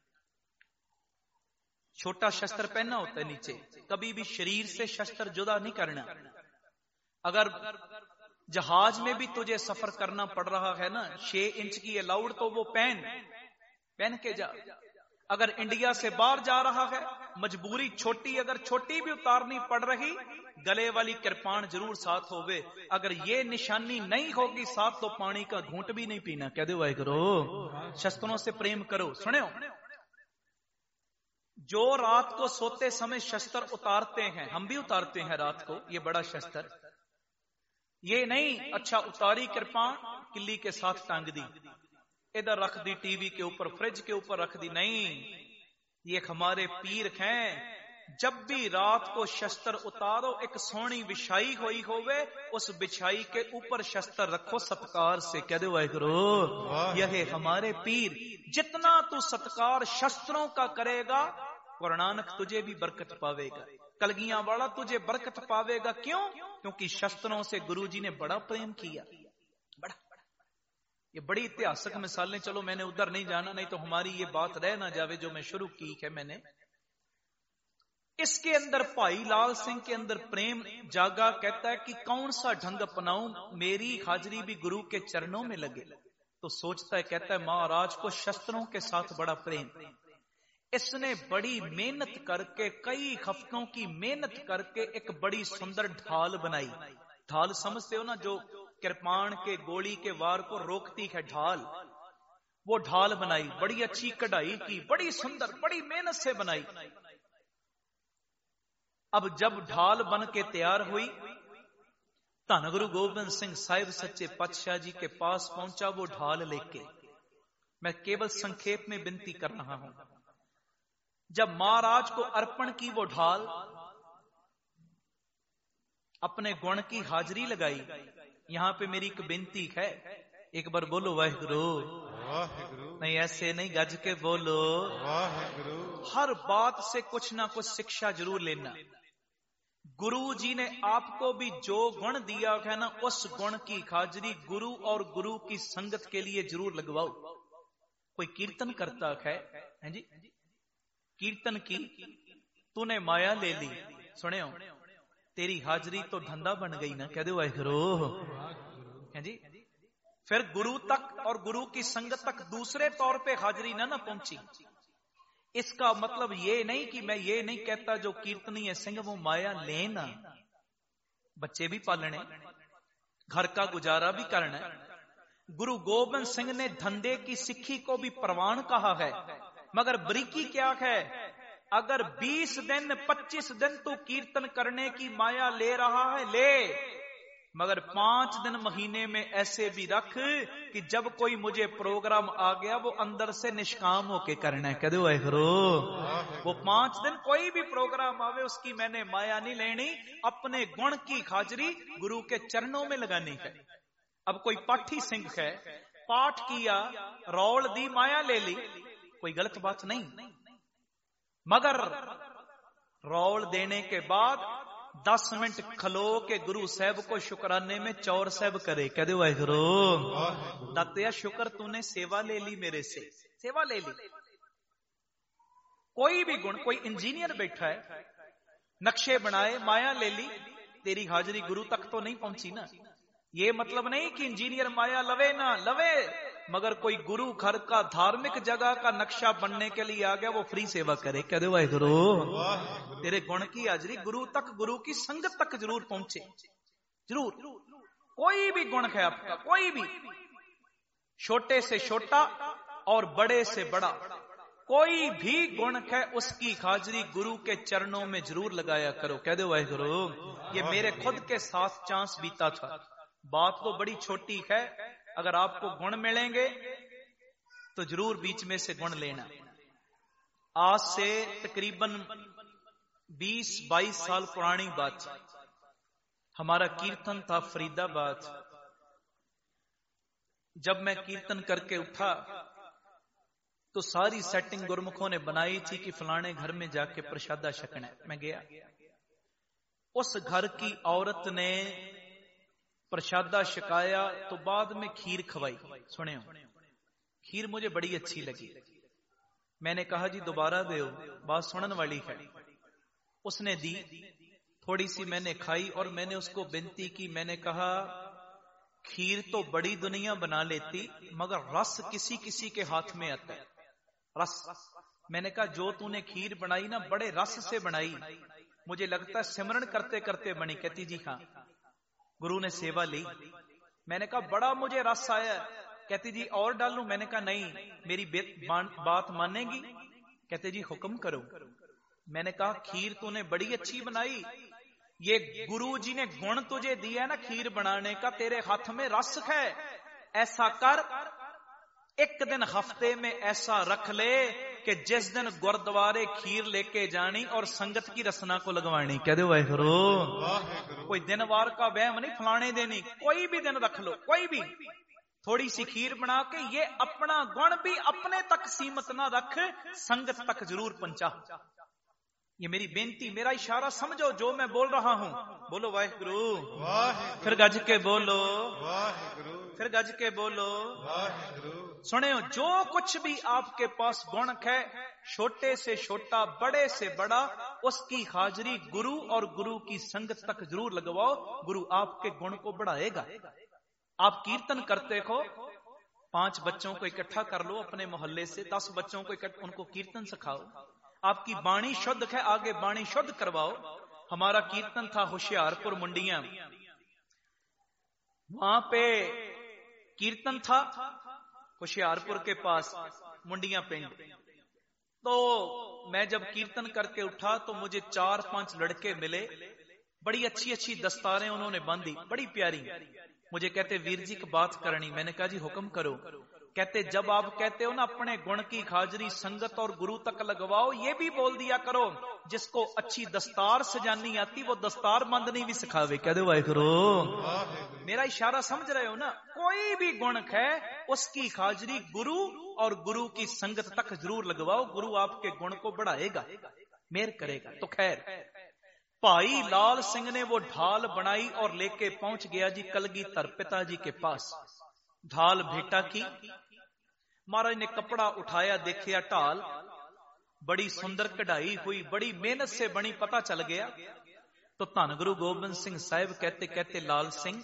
छोटा शस्त्र पहनना होता है नीचे, कभी भी शरीर से शस्त्र जुदा नहीं करना। अगर जहाज में भी तुझे सफर करना पड़ रहा है ना, छह इंच की अलाउड तो वो पहन पहन के जा। अगर इंडिया से बाहर जा रहा है, मजबूरी छोटी, अगर छोटी भी उतारनी पड़ रही, गले वाली कृपाण जरूर साथ होवे। अगर ये निशानी नहीं होगी साथ, तो पानी का घूंट भी नहीं पीना। कह दो वाहिगुरू, शस्त्रों से प्रेम करो। सुनो, जो रात को सोते समय शस्त्र उतारते हैं, हम भी उतारते हैं रात को, ये बड़ा शस्त्र, ये नहीं अच्छा उतारी कृपाण किल्ली के साथ टांग दी, इधर रख दी, टीवी के ऊपर, फ्रिज के ऊपर रख दी, नहीं। ये हमारे पीर हैं। जब भी रात को शस्त्र उतारो, एक सोनी बिछाई हुई होवे, उस बिछाई के ऊपर शस्त्र रखो सत्कार से। कह दो वाहिगुरू, यह हमारे पीर। जितना तू सत्कार शस्त्रों का करेगा, गुरु नानक तुझे भी बरकत पावेगा, कलगियां वाला तुझे बरकत पावेगा। क्यों? क्योंकि शस्त्रों से गुरु जी ने बड़ा प्रेम किया, बड़ा। ये बड़ी इतिहासक मिसालें, चलो मैंने उधर नहीं जाना, नहीं तो हमारी ये बात रह ना जावे जो मैं शुरू की है मैंने। इसके अंदर भाई लाल सिंह के अंदर प्रेम जागा, कहता है कि कौन सा ढंग अपनाऊं, मेरी हाजिरी भी गुरु के चरणों में लगे। तो सोचता है, कहता है महाराज को शस्त्रों के साथ बड़ा प्रेम। इसने बड़ी मेहनत करके, कई हफ्तों की मेहनत करके एक बड़ी सुंदर ढाल बनाई। ढाल समझते हो ना, जो कृपाण के गोली के वार को रोकती है ढाल, वो ढाल बनाई, बड़ी अच्छी कढ़ाई की, बड़ी सुंदर, बड़ी मेहनत से बनाई। अब जब ढाल बन के तैयार हुई, धन गुरु गोबिंद सिंह साहिब सच्चे पातशाह जी के पास पहुंचा वो ढाल लेके। मैं केवल संक्षेप में विनती कर रहा हूं। जब महाराज को अर्पण की वो ढाल, अपने गुण की हाजिरी लगाई। यहां पे मेरी एक विनती है, एक बार बोलो वाहिगुरू। नहीं ऐसे नहीं, गज के बोलो वाहिगुरू। हर बात से कुछ ना कुछ शिक्षा जरूर लेना। गुरु जी ने आपको भी जो गुण दिया है ना, उस गुण की हाजिरी गुरु और गुरु की संगत के लिए जरूर लगवाओ। कोई कीर्तन करता है, है जी, कीर्तन की, तूने माया ले ली, सुने हो, तेरी हाजिरी तो धंधा बन गई ना। कह दो वाहिगुरू, है जी। फिर गुरु तक और गुरु की संगत तक दूसरे तौर पे हाजिरी ना ना पहुंची। इसका मतलब ये नहीं कि मैं ये नहीं कहता जो कीर्तनी है सिंह वो माया लेना, बच्चे भी पालने, घर का गुजारा भी करना। गुरु गोबिंद सिंह ने धंधे की सिक्खी को भी प्रवान कहा है, मगर बरीकी क्या है, अगर बीस दिन पच्चीस दिन तू कीर्तन करने की माया ले रहा है, ले, मगर पांच दिन महीने में ऐसे भी रख कि जब कोई मुझे प्रोग्राम आ गया वो अंदर से निष्काम होके करना है। कह दो वाहिगुरू, वो पांच दिन कोई भी प्रोग्राम आवे उसकी मैंने माया नहीं लेनी, अपने गुण की हाजिरी गुरु के चरणों में लगानी है। अब कोई पाठी सिंह है, पाठ किया, रौल दी, माया ले ली, कोई गलत बात नहीं, मगर रौल देने के बाद दस मिनट खलो के गुरु साहब को शुक्राने में चौर साहब करे। कह दो वाहिगुरू, दातिया शुक्र तूने सेवा ले ली मेरे से, सेवा ले ली। कोई भी गुण, कोई इंजीनियर बैठा है, नक्शे बनाए, माया ले ली, तेरी हाजिरी गुरु तक तो नहीं पहुंची ना। ये मतलब नहीं कि इंजीनियर माया लवे ना लवे, मगर कोई गुरु घर का धार्मिक जगह का नक्शा बनने के लिए आ गया, वो फ्री सेवा करे। कह दो वाहिगुरू, तेरे गुण की हाजिरी गुरु तक, गुरु की संगत तक जरूर पहुंचे, जरूर। कोई भी गुण है आपका, कोई भी, छोटे से छोटा और बड़े से बड़ा, कोई भी गुण है, उसकी हाजिरी गुरु के चरणों में जरूर लगाया करो। कह दो वाहिगुरू, ये मेरे खुद के साथ चांस बीता था। बात तो बड़ी छोटी है, अगर आपको गुण मिलेंगे तो जरूर बीच में से गुण लेना। आज से तकरीबन बीस बाईस साल पुरानी बात, हमारा कीर्तन था फरीदाबाद। जब मैं कीर्तन करके उठा तो सारी सेटिंग गुरमुखों ने बनाई थी कि फलाने घर में जाके प्रसादा छकना है। मैं गया, उस घर की औरत ने प्रसादा छकाया तो बाद में खीर खवाई। सुने हो, खीर मुझे बड़ी अच्छी लगी। मैंने कहा जी दोबारा दो, बात सुनने वाली है। उसने दी, थोड़ी सी मैंने खाई और मैंने उसको विनती की, मैंने कहा खीर तो बड़ी दुनिया बना लेती, मगर रस किसी किसी के हाथ में आता है। रस, मैंने कहा जो तूने खीर बनाई ना बड़े रस से बनाई, मुझे लगता है सिमरन करते करते बनी। कहती जी हाँ। गुरु ने सेवा ली। मैंने कहा बड़ा मुझे रस आया। कहती जी और डालूं? मैंने कहा नहीं, मेरी बात मानेगी? कहते जी हुक्म करो। मैंने कहा खीर तूने बड़ी अच्छी बनाई, ये गुरु जी ने गुण तुझे दिया है ना खीर बनाने का, तेरे हाथ में रस है। ऐसा कर, एक दिन हफ्ते में ऐसा रख ले कि जिस दिन गुरुद्वारे खीर लेके जानी और संगत की रसना को लगवानी। कह दो वाहिगुरू। कोई दिन वार का वहम नहीं, फलाने देनी, कोई भी दिन रख लो, कोई भी थोड़ी सी खीर बना के। ये अपना गुण भी अपने तक सीमित ना रख, संगत तक जरूर पहुंचा। ये मेरी बेनती, मेरा इशारा समझो जो मैं बोल रहा हूं। बोलो वाहिगुरू। फिर गज के बोलो वाहिगुरू, फिर गज के बोलो वाहिगुरू। सुने, जो कुछ भी आपके पास गुण है, छोटे से छोटा, बड़े से बड़ा, उसकी हाजिरी गुरु और गुरु की संगत तक जरूर लगवाओ। गुरु आपके गुण को बढ़ाएगा। आप कीर्तन करते हो, पांच बच्चों को इकट्ठा कर लो अपने मोहल्ले से, दस बच्चों को इकट्ठा, उनको कीर्तन सिखाओ। आपकी बाणी शुद्ध है, आगे बाणी शुद्ध करवाओ। हमारा कीर्तन था होशियारपुर मुंडिया, वहां पे कीर्तन था होशियारपुर के पास मुंडिया पिंड। तो मैं जब कीर्तन करके उठा तो मुझे चार पांच लड़के मिले, बड़ी अच्छी अच्छी दस्तारें उन्होंने बांधी, बड़ी प्यारी। मुझे कहते वीर जी की बात करनी। मैंने कहा जी हुक्म करो। कहते जब आप कहते हो ना अपने गुण की हाजिरी संगत और गुरु तक लगवाओ, ये भी बोल दिया करो जिसको अच्छी दस्तार सजानी आती वो दस्तार बांधनी भी सिखावे। कह दो वाहिगुरू। मेरा इशारा समझ रहे हो ना? कोई भी गुण है उसकी हाजिरी गुरु और गुरु की संगत तक जरूर लगवाओ। गुरु आपके गुण को बढ़ाएगा, मेहर करेगा। तो खैर, भाई लाल सिंह ने वो ढाल बनाई और लेके पहुंच गया जी कलगीधर पिताजी के पास। ढाल भेटा की, महाराज ने कपड़ा उठाया, देखिया ढाल बड़ी सुंदर कढ़ाई हुई, बड़ी मेहनत से बनी, पता चल गया। तो धन गुरु गोबिंद सिंह साहिब कहते कहते लाल सिंह,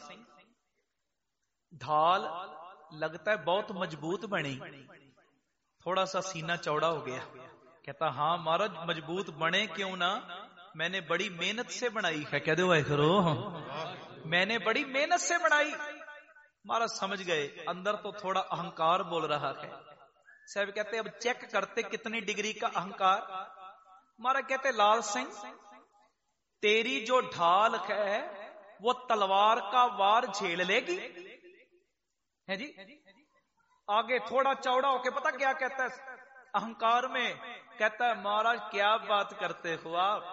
ढाल लगता है बहुत मजबूत बनी, थोड़ा सा सीना चौड़ा हो गया। कहता हाँ महाराज मजबूत बने क्यों ना, मैंने बड़ी मेहनत से बनाई है। कह दो वाहिगुरू, मैंने बड़ी मेहनत से बनाई। महाराज समझ गए अंदर तो थोड़ा अहंकार बोल रहा है। साहब कहते अब चेक करते कितनी डिग्री का अहंकार। महाराज कहते लाल सिंह, तेरी जो ढाल है वो तलवार का वार झेल लेगी? है जी। आगे थोड़ा चौड़ा होके पता क्या कहता है अहंकार में? कहता है महाराज क्या बात करते हो आप,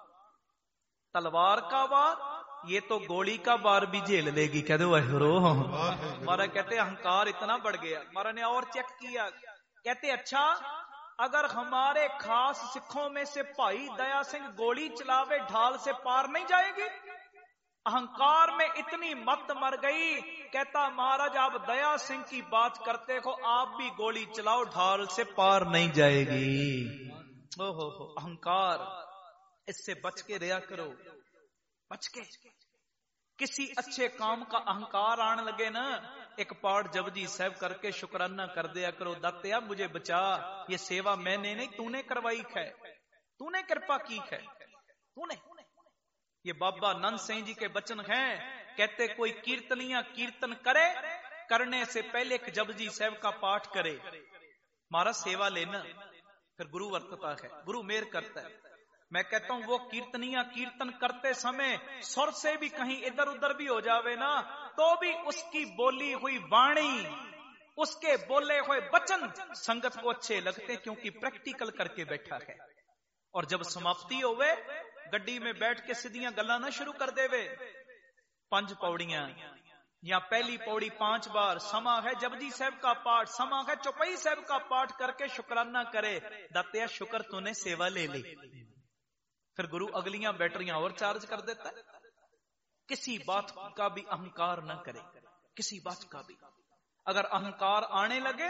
तलवार का वार, ये तो गोली का वार भी झेल लेगी। कह दो वाहिगुरू। महाराज कहते अहंकार इतना बढ़ गया। महाराज ने और चेक किया, कहते अच्छा अगर हमारे खास सिखों में से भाई दया सिंह गोली चलावे ढाल से पार नहीं जाएगी? अहंकार में इतनी मत मर गई। कहता महाराज आप दया सिंह की बात करते हो, आप भी गोली चलाओ ढाल से पार नहीं जाएगी। ओहो हो अहंकार, इससे बच के रहा करो, बच के। किसी अच्छे काम का अहंकार आने लगे ना, एक पाठ जपजी साहब करके शुक्राना कर दिया करो, दात्या मुझे बचा, ये सेवा मैंने नहीं तूने करवाई है, तूने कृपा की है, तूने। ये बाबा नंद सिंह जी के वचन हैं, कहते कोई कीर्तनिया कीर्तन करे, करने से पहले एक जपजी साहब का पाठ करे, महाराज सेवा लेना, फिर गुरु वर्तता है, गुरु मेहर करता है। मैं कहता हूं वो कीर्तनिया कीर्तन करते समय सुर से भी कहीं इधर उधर भी हो जावे ना, तो भी उसकी बोली हुई वाणी, उसके बोले हुए वचन संगत को अच्छे लगते, क्योंकि प्रैक्टिकल करके बैठा है। और जब समाप्ति होवे, गड्डी में बैठ के सीधियां गल्ला ना शुरू कर देवे। पंज पौड़ियां या पहली पौड़ी पांच बार, समा है जपजी साहब का पाठ, समा है चौपाई साहब का पाठ करके शुक्राना करे, दात्या शुक्र तूने सेवा ले ली। फिर गुरु अगलियां बैटरियां और चार्ज कर देता है। किसी बात का भी अहंकार न करे, किसी बात का भी। अगर अहंकार आने लगे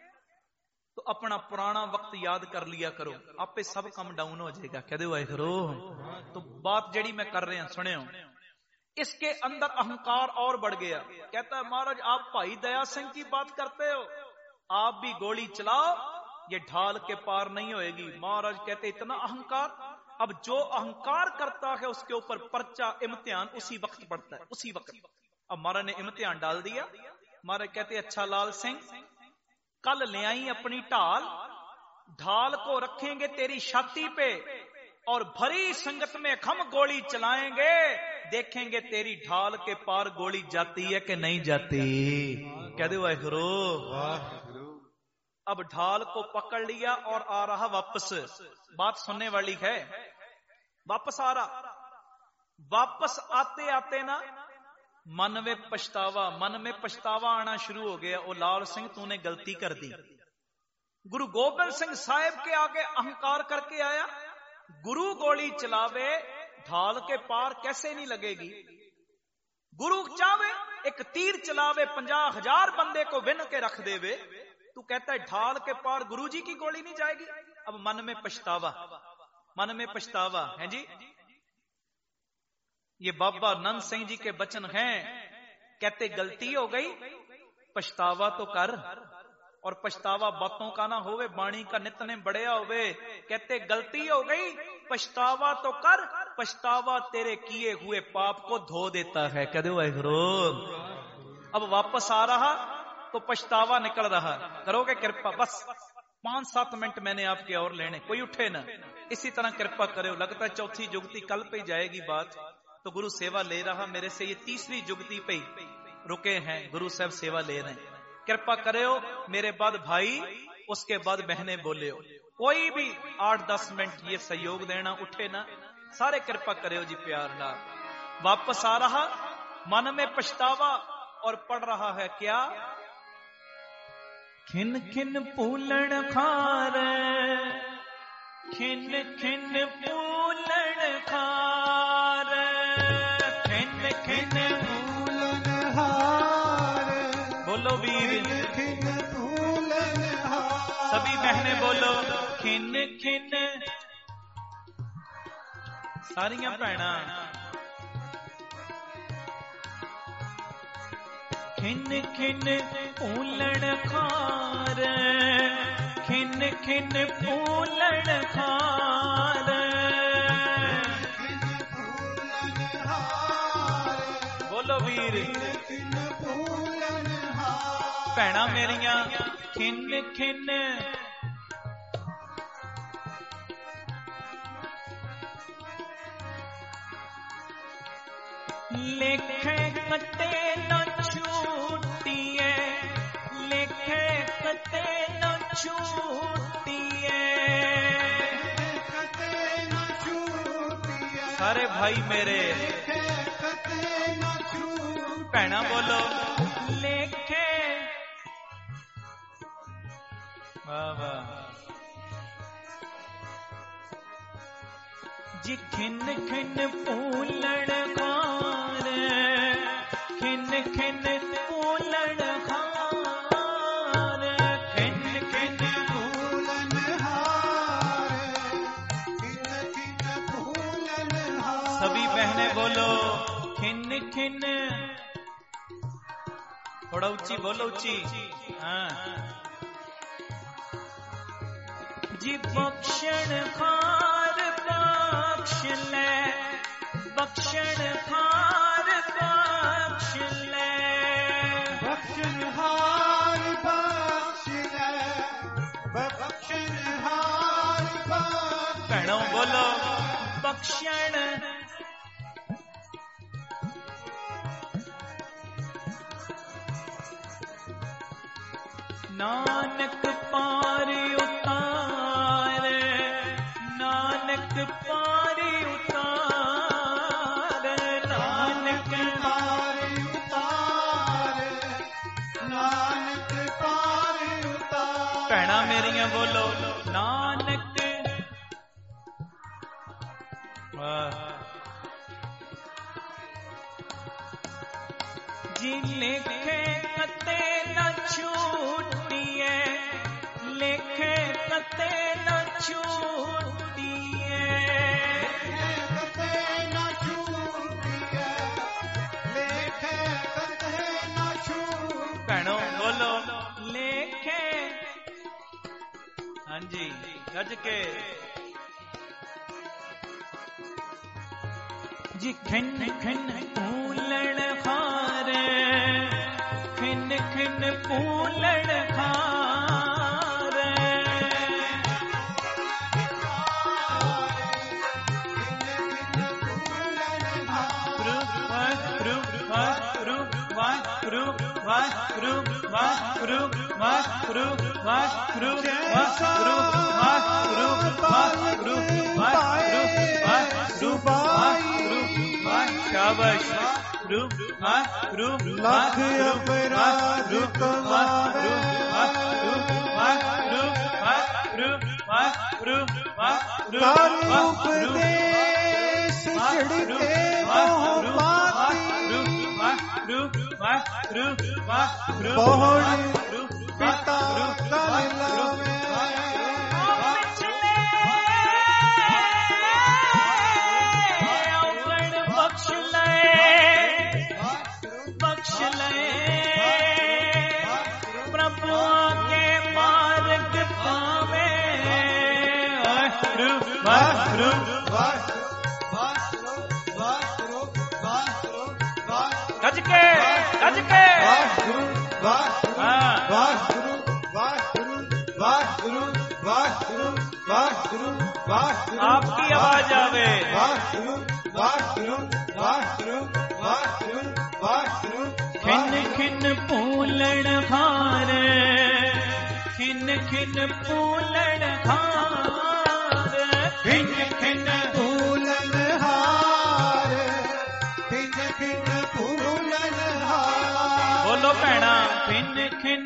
तो अपना पुराना वक्त याद कर लिया करो, आपे सब कम डाउन हो जाएगा। कह दो वाहिगुरू। तो बात जड़ी मैं कर रहे हैं सुनियो, इसके अंदर अहंकार और बढ़ गया। कहता है महाराज आप भाई दया सिंह की बात करते हो, आप भी गोली चलाओ, ये ढाल के पार नहीं होएगी। महाराज कहते इतना अहंकार। अब जो अहंकार करता है उसके ऊपर पर्चा इम्तिहान उसी वक्त पड़ता है, उसी वक्त। अब महाराज ने इम्तिहान डाल दिया। महाराज कहते अच्छा लाल सिंह कल ले आई अपनी ढाल, ढाल को रखेंगे तेरी छाती पे और भरी संगत में हम गोली चलाएंगे, देखेंगे तेरी ढाल के पार गोली जाती है कि नहीं जाती। कह दो वाहिगुरू। अब ढाल को पकड़ लिया और आ रहा वापस। बात सुनने वाली है। वापस आ रहा। वापस आते आते ना मन में पछतावा, मन में पछतावा आना शुरू हो गया। ओ लाल सिंह तूने गलती कर दी। गुरु गोबिंद सिंह साहिब के आगे अहंकार करके आया। गुरु गोली चलावे ढाल के पार कैसे नहीं लगेगी। गुरु चावे एक तीर चलावे पंजाह हजार बंदे को विन के रख देवे, तू कहता है ढाल के पार गुरु जी की गोली नहीं जाएगी। अब मन में पछतावा, मन में पछतावा है जी। ये बाबा नंद सिंह जी के वचन हैं। कहते गलती हो गई, पछतावा तो कर। और पछतावा बातों का ना होवे, बाणी का नितने बढ़िया होवे। कहते गलती हो गई, पछतावा तो कर, पछतावा तेरे किए हुए पाप को धो देता है। कह दो वाहिगुरू। अब वापस आ रहा तो पछतावा निकल रहा। करोगे कृपा, बस पांच सात मिनट मैंने आपके और लेने, कोई उठे ना, इसी तरह कृपा करो। लगता है चौथी जुगती कल पे जाएगी बात। तो गुरु सेवा ले रहा मेरे से, ये तीसरी जुगती पे रुके हैं, गुरु साहब सेवा ले रहे हैं। कृपा करो मेरे बाद भाई, उसके बाद बहने बोले हो। कोई भी आठ दस मिनट ये सहयोग देना, उठे ना, सारे कृपा करो जी प्यार ना। वापस आ रहा, मन में पछतावा और पढ़ रहा है क्या, खिन खिन पूलन खार, खिन खिन पूलन खार, खिन खिन पूलन हार, बोलो वीर, खिन पूलन हार। सभी बहने बोलो खिन खिन, सारियां भैणा खिन खिन पूलन खार, खिन खिन पूलन खार, बोलो वीर, भैणा मेरिया खिन खिन, लेखे कते न छूटिए, लेखे कते न छूटिए, सारे भाई मेरे भैणा बोलो लेखे, वाह वाह जी। खिन खिन पूलन खार, खिन खिन पूलन खार, खिन खिन पूलन हार, खिन खिन पूलन हार। सभी बहने बोलो खिन खिन, थोड़ा ऊंची बोलो, ऊंची। हाँ जी। बख्शण खार बख्श ले, बख्शण खार बख्श ले, बख्शन हार बख्श ले, बख्शन हार बख्श। भैणों बोलो बख्शण, नानक पार उतार, नानक पार उतार, नानक पार उतार, नानक पार उतार। भैणा मेरिया बोलो नानक, वाह जी। लेखे कते न छूटिए, लेखे कते न छूटिए, कते न छूटिए, हाँ जी, गज के जी खिन खिन पूलण खारे, खिन खिन पूलण खारे, वाहगुरु वाहगुरु वाहगुरु वाहगुरु वाहगुरु वाहगुरु वाहगुरु वाहगुरु वाहगुरु वाहगुरु वाहगुरु वाहगुरु शाबाश रूप रूप लख अपराध तुम्हारे, उपदेश चढ़ते पौड़ी पिता गज के गज के वाहगुरु वाहगुरु वाहगुरु वाहगुरु वाहगुरु वाहगुरु वाहगुरु आपकी आवाज आवे वाहगुरु वाहगुरु वाहगुरु वाहगुरु वाहगुरु खिन खिन पूलण खारे, खिन खिन पूलण खारे, खिन खिन पूलन हार, खिन खिन पूलन हार। बोलो भैणा खिन खिन।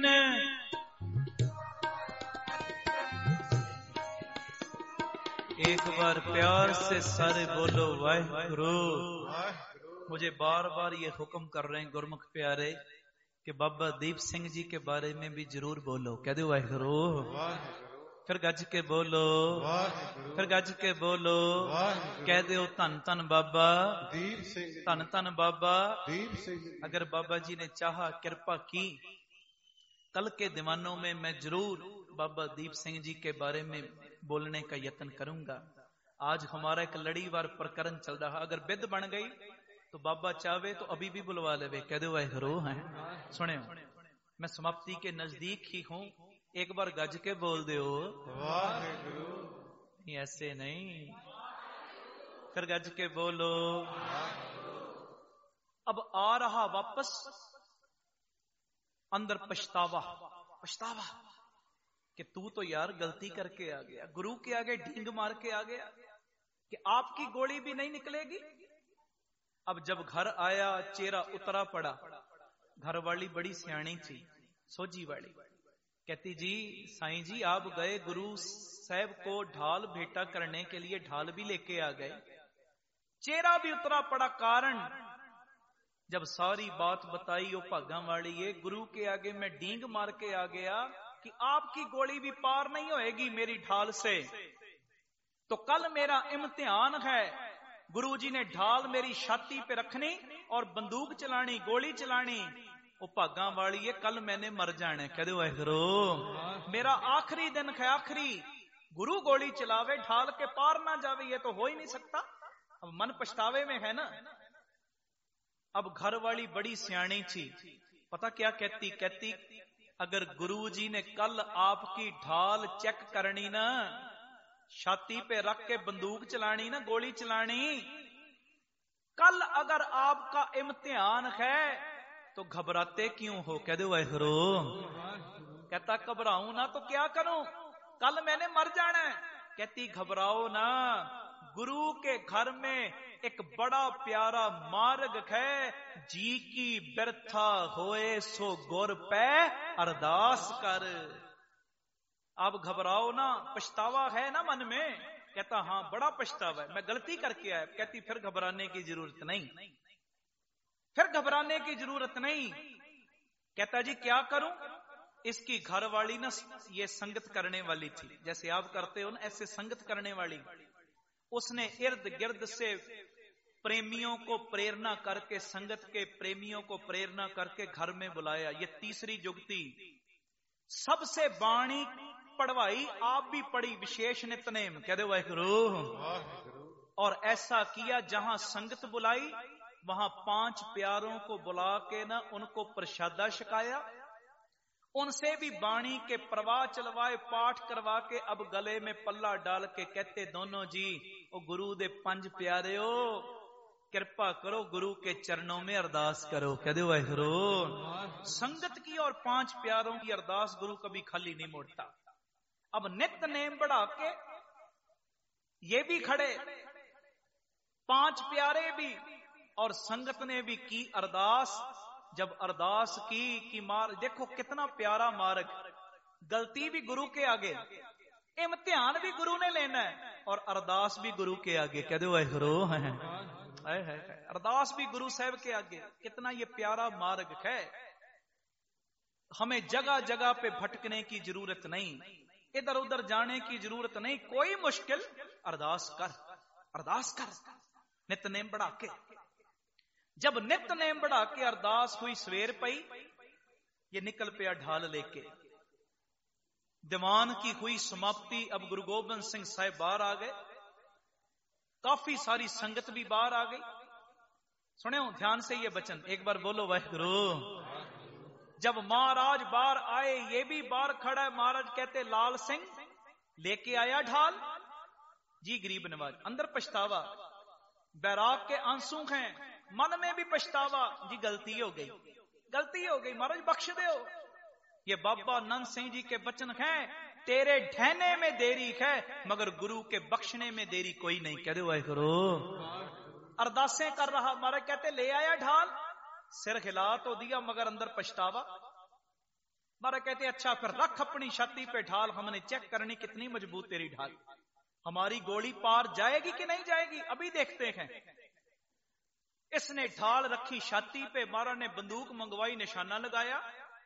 एक बार प्यार से सारे बोलो वाहिगुरु। मुझे बार बार ये हुक्म कर रहे हैं गुरमुख प्यारे कि बाबा दीप सिंह जी के बारे में भी जरूर बोलो। कह दो वाहिगुरु, फिर गज के बोलो, फिर गज के बोलो, कह दो धन धन बाबा दीप सिंह, धन धन बाबा दीप सिंह। अगर बाबा जी ने चाहा, कृपा की, कल के दीवानों में मैं जरूर बाबा दीप सिंह जी के बारे में बोलने का यत्न करूंगा। आज हमारा एक लड़ीवार प्रकरण चल रहा, अगर बिद बन गई तो बाबा चाहे तो अभी भी बुलवा ले। कह दो वाहिगुरु हैं। सुने, मैं समाप्ति के नजदीक ही हूं, एक बार गज के बोल दो वाहिगुरु। ऐसे नहीं, फिर गज के बोलो। अब आ रहा वापस अंदर पछतावा, पछतावा कि तू तो यार गलती करके आ गया, गुरु के आगे ढींग मार के आ गया कि आपकी गोली भी नहीं निकलेगी। अब जब घर आया, चेहरा उतरा पड़ा। घर वाली बड़ी सियाणी थी, सोजी वाली, कहती जी साईं जी आप गए गुरु साहब को ढाल भेंटा करने के लिए, ढाल भी लेके आ गए, चेहरा भी उतरा पड़ा। कारण जब सारी बात बताई, ओ भागा वाली ये गुरु के आगे मैं डींग मार के आ गया कि आपकी गोली भी पार नहीं होएगी मेरी ढाल से, तो कल मेरा इम्तिहान है। गुरुजी ने ढाल मेरी छाती पे रखनी और बंदूक चलानी, गोली चलानी। ओ भागा वाली है, कल मैंने मर जाना। कह दो वाहिगुरु, मेरा आखिरी दिन है, आखिरी। गुरु गोली चलावे, ढाल के पार ना जावे, ये तो हो ही नहीं सकता। अब मन पछतावे में है ना। अब घर वाली बड़ी सियाणी थी, पता क्या कहती, कहती अगर गुरुजी ने कल आपकी ढाल चेक करनी ना, छाती पे रख के बंदूक चलानी ना, गोली चलानी, कल अगर आपका इम्तिहान है तो घबराते क्यों हो? कह दो वाहिगुरु। कहता घबराऊं ना तो क्या करूं, कल मैंने मर जाना है। कहती घबराओ ना, गुरु के घर में एक बड़ा प्यारा मार्ग है, जी की बिरथा होए सो गुर पे अरदास कर। अब घबराओ ना, पछतावा है ना मन में। कहता हाँ बड़ा पछतावा है, मैं गलती करके आया। कहती फिर घबराने की जरूरत नहीं, फिर घबराने की जरूरत नहीं। कहता जी क्या करूं? इसकी घर वाली ना ये संगत करने वाली थी, जैसे आप करते हो ना ऐसे संगत करने वाली। उसने इर्द गिर्द से प्रेमियों को प्रेरणा करके, संगत के प्रेमियों को प्रेरणा करके घर में बुलाया। ये तीसरी जुगती सबसे बाणी पढ़वाई, आप भी पढ़ी विशेष नितनेम, कह दो वाहिगुरु। और ऐसा किया जहां संगत बुलाई वहां पांच प्यारों को बुला के ना उनको प्रसादा छकाया, उनसे भी बाणी के प्रवाह चलवाए, पाठ करवा के अब गले में पल्ला डाल के कहते दोनों जी ओ गुरु दे पंज प्यारे हो, कृपा करो गुरु के चरणों में अरदास करो, कह दो वाहिगुरु। संगत की और पांच प्यारों की अरदास गुरु कभी खाली नहीं मोड़ता। अब नित नेम बढ़ा के ये भी खड़े, पांच प्यारे भी और संगत ने भी की अरदास। जब अरदास की कि मार, देखो कितना प्यारा मार्ग, गलती भी गुरु के आगे, इम्तिहान भी गुरु ने लेना है और अरदास भी गुरु के आगे, कह दो वाहिगुरु। है अरदास भी गुरु साहब के आगे, कितना ये प्यारा मार्ग है। हमें जगह जगह पे भटकने की जरूरत नहीं, इधर उधर जाने की जरूरत नहीं, कोई मुश्किल अरदास कर, अरदास कर नितनेम बढ़ा के। जब नितनेम बढ़ा के अरदास हुई, सवेर पई, ये निकल पिया ढाल लेके। दीवान की हुई समाप्ति, अब गुरु गोबिंद सिंह साहिब बाहर आ गए, काफी सारी संगत भी बाहर आ गई। सुने हो ध्यान से ये वचन, एक बार बोलो वाहिगुरु। जब महाराज बाहर आए, ये भी बाहर खड़ा है, महाराज कहते लाल सिंह लेके आया ढाल जी, गरीब नवाज। अंदर पछतावा, बैराग के आंसू हैं, मन में भी पछतावा, जी गलती हो गई, गलती हो गई, महाराज बख्श दो। ये बाबा नंद सिंह जी के वचन हैं, तेरे ढहने में देरी है मगर गुरु के बख्शने में देरी कोई नहीं, कह दो वाहिगुरु। अरदासें कर रहा, महाराज कहते ले आया ढाल, सिर हिला तो दिया मगर अंदर पछतावा। महाराज कहते अच्छा फिर रख अपनी छाती पे ढाल, हमने चेक करनी कितनी मजबूत तेरी ढाल, हमारी गोली पार जाएगी कि नहीं जाएगी, अभी देखते हैं। इसने ढाल रखी छाती पे, महाराज ने बंदूक मंगवाई, निशाना लगाया।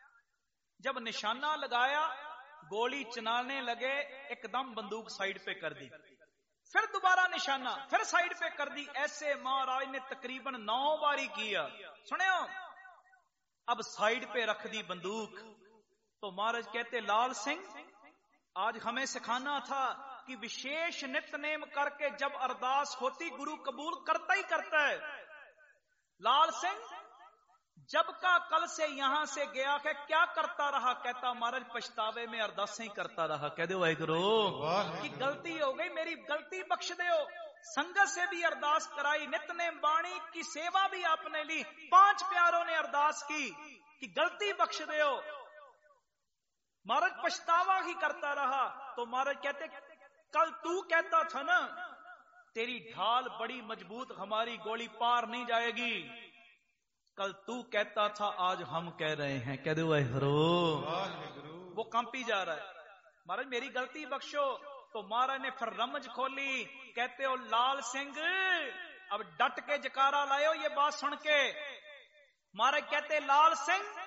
जब निशाना लगाया, गोली चलाने लगे, एकदम बंदूक साइड पे कर दी, फिर दोबारा निशाना, फिर साइड पे कर दी। ऐसे महाराज ने तकरीबन नौ बारी किया। सुने हो, अब साइड पे रख दी बंदूक। तो महाराज कहते लाल सिंह आज हमें सिखाना था कि विशेष नितनेम करके जब अरदास होती गुरु कबूल करता ही करता है। लाल सिंह जब का कल से यहां से गया है क्या करता रहा, कहता महाराज पछतावे में अरदासें ही करता रहा, कह दो वाहिगुरु कि गलती हो गई, मेरी गलती बख्श दो। संगत से भी अरदास कराई, नितनेम बाणी की सेवा भी आपने ली, पांच प्यारों ने अरदास की कि गलती बख्श दो। महाराज पछतावा ही करता रहा। तो महाराज कहते कल तू कहता था ना तेरी ढाल बड़ी मजबूत, हमारी गोली पार नहीं जाएगी, कल तू कहता था आज हम कह रहे हैं, कह दो वाहिगुरु। वो कांपी जा रहा है, महाराज मेरी गलती बख्शो। तो महाराज ने फिर रमज खोली, कहते हो लाल सिंह अब डट के जकारा लायो। ये बात सुन के महाराज कहते लाल सिंह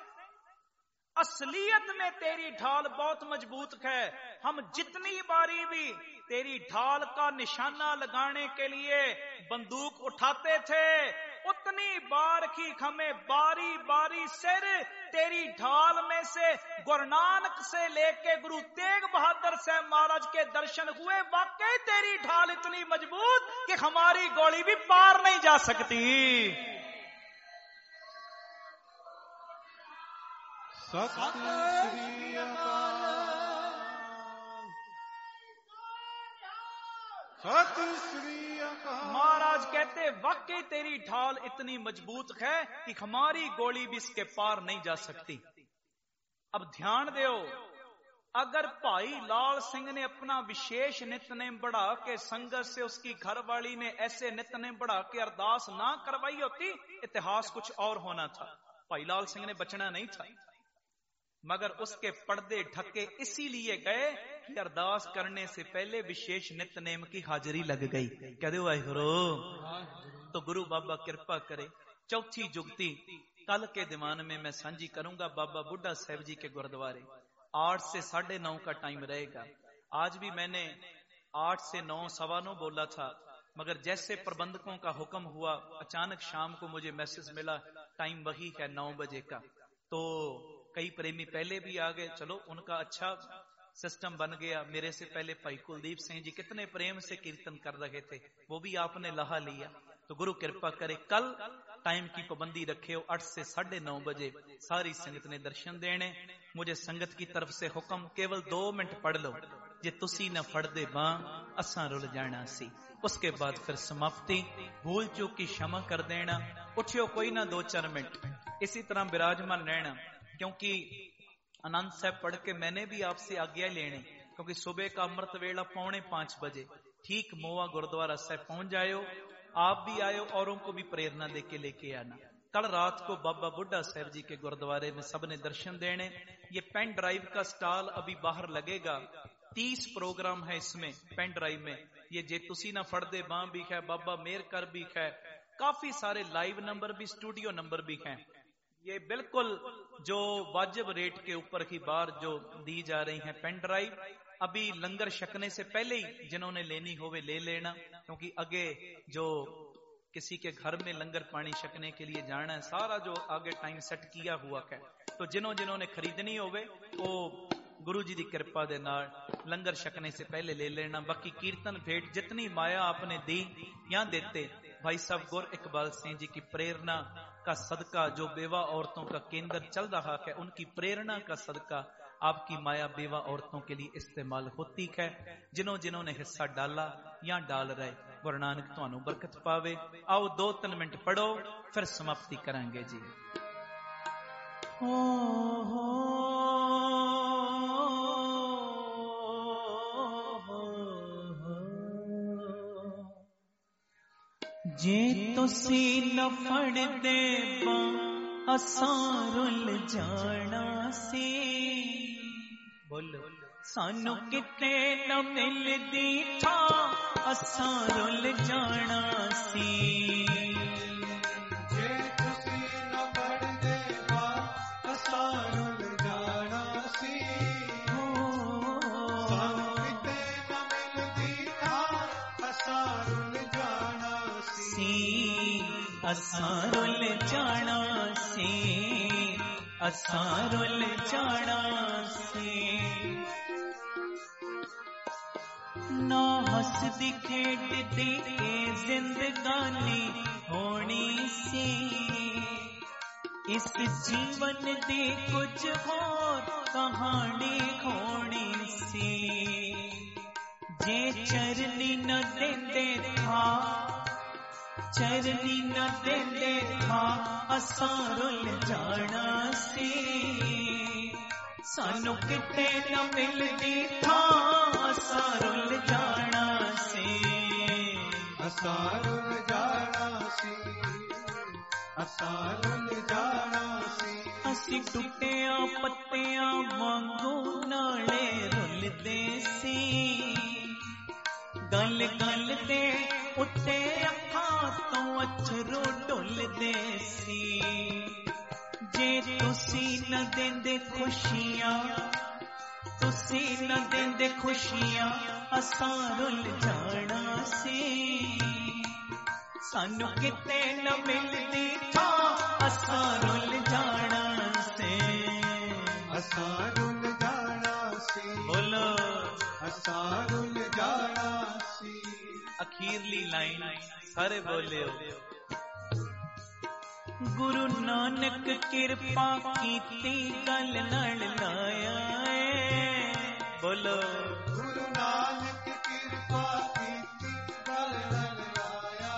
असलियत में तेरी ढाल बहुत मजबूत है, हम जितनी बारी भी तेरी ढाल का निशाना लगाने के लिए बंदूक उठाते थे उतनी बार की हमें बारी बारी सिर तेरी ढाल में से गुरु नानक से लेके गुरु तेग बहादुर साहब महाराज के दर्शन हुए। वाकई तेरी ढाल इतनी मजबूत कि हमारी गोली भी पार नहीं जा सकती। सत श्री अकाल, सत श्री अकाल। महाराज कहते वाकई तेरी ढाल इतनी मजबूत है कि हमारी गोली भी इसके पार नहीं जा सकती। अब ध्यान दो, अगर भाई लाल सिंह ने अपना विशेष नितनेम बढ़ा के संगत से उसकी घरवाली ने ऐसे नितनेम बढ़ा के अरदास ना करवाई होती, इतिहास कुछ और होना था। भाई लाल सिंह ने बचना नहीं था, मगर उसके पर्दे ढके इसीलिए गए कि अरदास करने से पहले विशेष नितनेम की हाजिरी लग गई। कह दो वाहिगुरु। तो गुरु बाबा कृपा करे। चौथी जुगती कल के दीवान में मैं सांझी करूंगा बाबा बुड्ढा साहब जी के गुरुद्वारे। आठ से साढ़े नौ का टाइम रहेगा। आज भी मैंने आठ से नौ सवा नौ बोला था, मगर जैसे प्रबंधकों का हुक्म हुआ अचानक शाम को मुझे मैसेज मिला टाइम वही है नौ बजे का, तो कई प्रेमी पहले भी आ गए, चलो उनका अच्छा सिस्टम बन गया। मेरे से पहले भाई कुलदीप सिंह जी कितने प्रेम से कीर्तन कर रहे थे, वो भी आपने लहा लिया। तो गुरु कृपा करे कल टाइम की पाबंदी रखे हो, आठ से साढ़े नौ बजे सारी संगत ने दर्शन देने। मुझे संगत की तरफ से हुक्म, केवल दो मिनट पढ़ लो, जे तुसी न फड़दे बां असां रुल जाना सी। उसके बाद फिर समाप्ति, भूल चूक की क्षमा कर देना। उठियो कोई ना दो चार मिनट इसी तरह विराजमान रहना, क्योंकि आनंद साहब पढ़ के मैंने भी आपसे आज्ञा लेनी, क्योंकि सुबह का अमृत वेला पौने पांच बजे ठीक मोआ गुरुद्वारा साहब पहुंच जायो। आप भी आयो, औरों को भी प्रेरणा दे के लेके आना। कल रात को बाबा बुड्ढा साहब जी के गुरुद्वारे में सबने दर्शन देने। ये पेन ड्राइव का स्टॉल अभी बाहर लगेगा, तीस प्रोग्राम है इसमें पेन ड्राइव में। ये जे तुसी ना फड़दे बां भी है, बाबा मेर कर भी है, काफी सारे लाइव नंबर भी, स्टूडियो नंबर भी हैं। ये बिल्कुल जो वाजिब रेट के ऊपर की बार जो दी जा रही है पेन ड्राइव। अभी लंगर छकने से पहले ही जिन्होंने लेनी होवे ले लेना, क्योंकि आगे जो किसी के घर में लंगर पानी छकने के लिए जाना है, सारा जो आगे टाइम सेट किया हुआ है। तो जिन्हों जिन्होंने खरीदनी होवे वो गुरु जी की कृपा दे नाल लंगर छकने से पहले ले लेना। बाकी कीर्तन भेंट जितनी माया आपने दी या देते, भाई साहब गुर इकबाल सिंह जी की प्रेरणा का सदका, जो बेवा औरतों का केंद्र चल रहा है, उनकी प्रेरणा का सदका आपकी माया बेवा औरतों के लिए इस्तेमाल होती है। जिन्हों जिन्होंने हिस्सा डाला या डाल रहे, गुरु नानक तुहानू बरकत पावे। आओ दो तीन मिनट पढ़ो, फिर समाप्ति करांगे जी। हो हो जे तुसी न फड़ दे बां असां रुल जाना सी। बोलो सानू किते न मिलदी था असां रुल जाना सी। जे तुसी न फड़ दे बां असां रुल जाना सी। सानू किते न मिलदी था असां रुल जाना सी। असां रुल जाना सी, असां रुल जाना सी। ना हसदी खेडदी ए जिंदगानी होनी सी। इस जीवन दे कुछ होर कहानी होनी सी। जे चरनी न देंदे था, चरनी न देंदे था असां रुल जाना सी। सानू किते न मिलदी था असां रुल जाना सी। असां रुल जाना सी, असां रुल जाना सी। असी टुटिया पत्तियां वांगू नाले रुलदे सी। गल गल दे उत्ते अखां तो अछरू डुलदे सी। जे तुसी न देंदे खुशियां, तुसी न देंदे खुशियां असां रुल जाना सी। सानू किते न मिलदी था असां रुल जाना सी। असां रुल जाना सी। बोलो असां रुल जाना सी। अखीरली लाइन सारे बोले हो। गुरु नानक कृपा कीती गल नल लाया है। बोलो गुरु नानक कृपा कीती गल नल लाया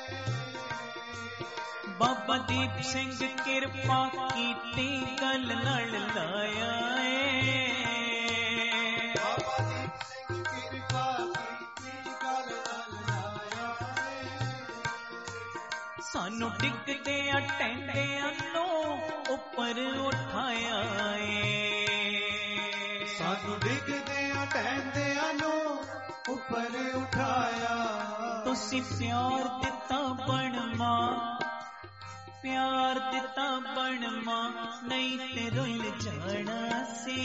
है। बाबा दीप सिंह कृपा कीती गल नल लाया है। बाबा दीप सिंह कृपा कीती गल नल लाया है। सानू डिगदे टेंदे नो ऊपर उठाया है। सानू डिगदे टेंदे नो ऊपर उठाया। तुसी प्यार दिता बन मां, प्यार दिता बन मां, नहीं ते रुल जाना सी।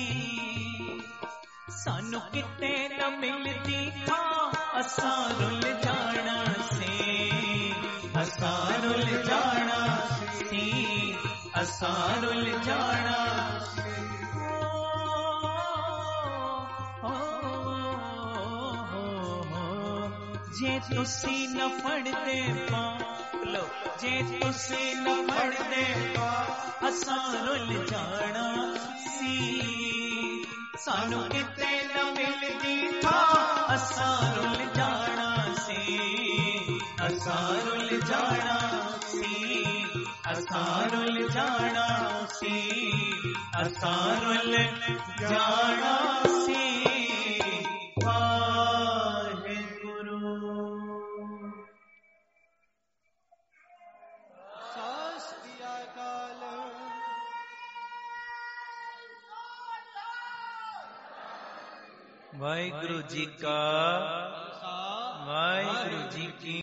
सानू किते न मिलदी था असां रुल जाना सी। असां रुल जाना सी, असां रुल जाना सी। जे तुसी न फड़दे पां लो जे तुसी न फड़दे पां असां रुल जाना सी सानू किते न मिलदी था असां रुल जाना सी असां रुल जाना सी असां रुल जाना सी असां रुल जाना सी वाहिगुरु जी का वाहिगुरु जी की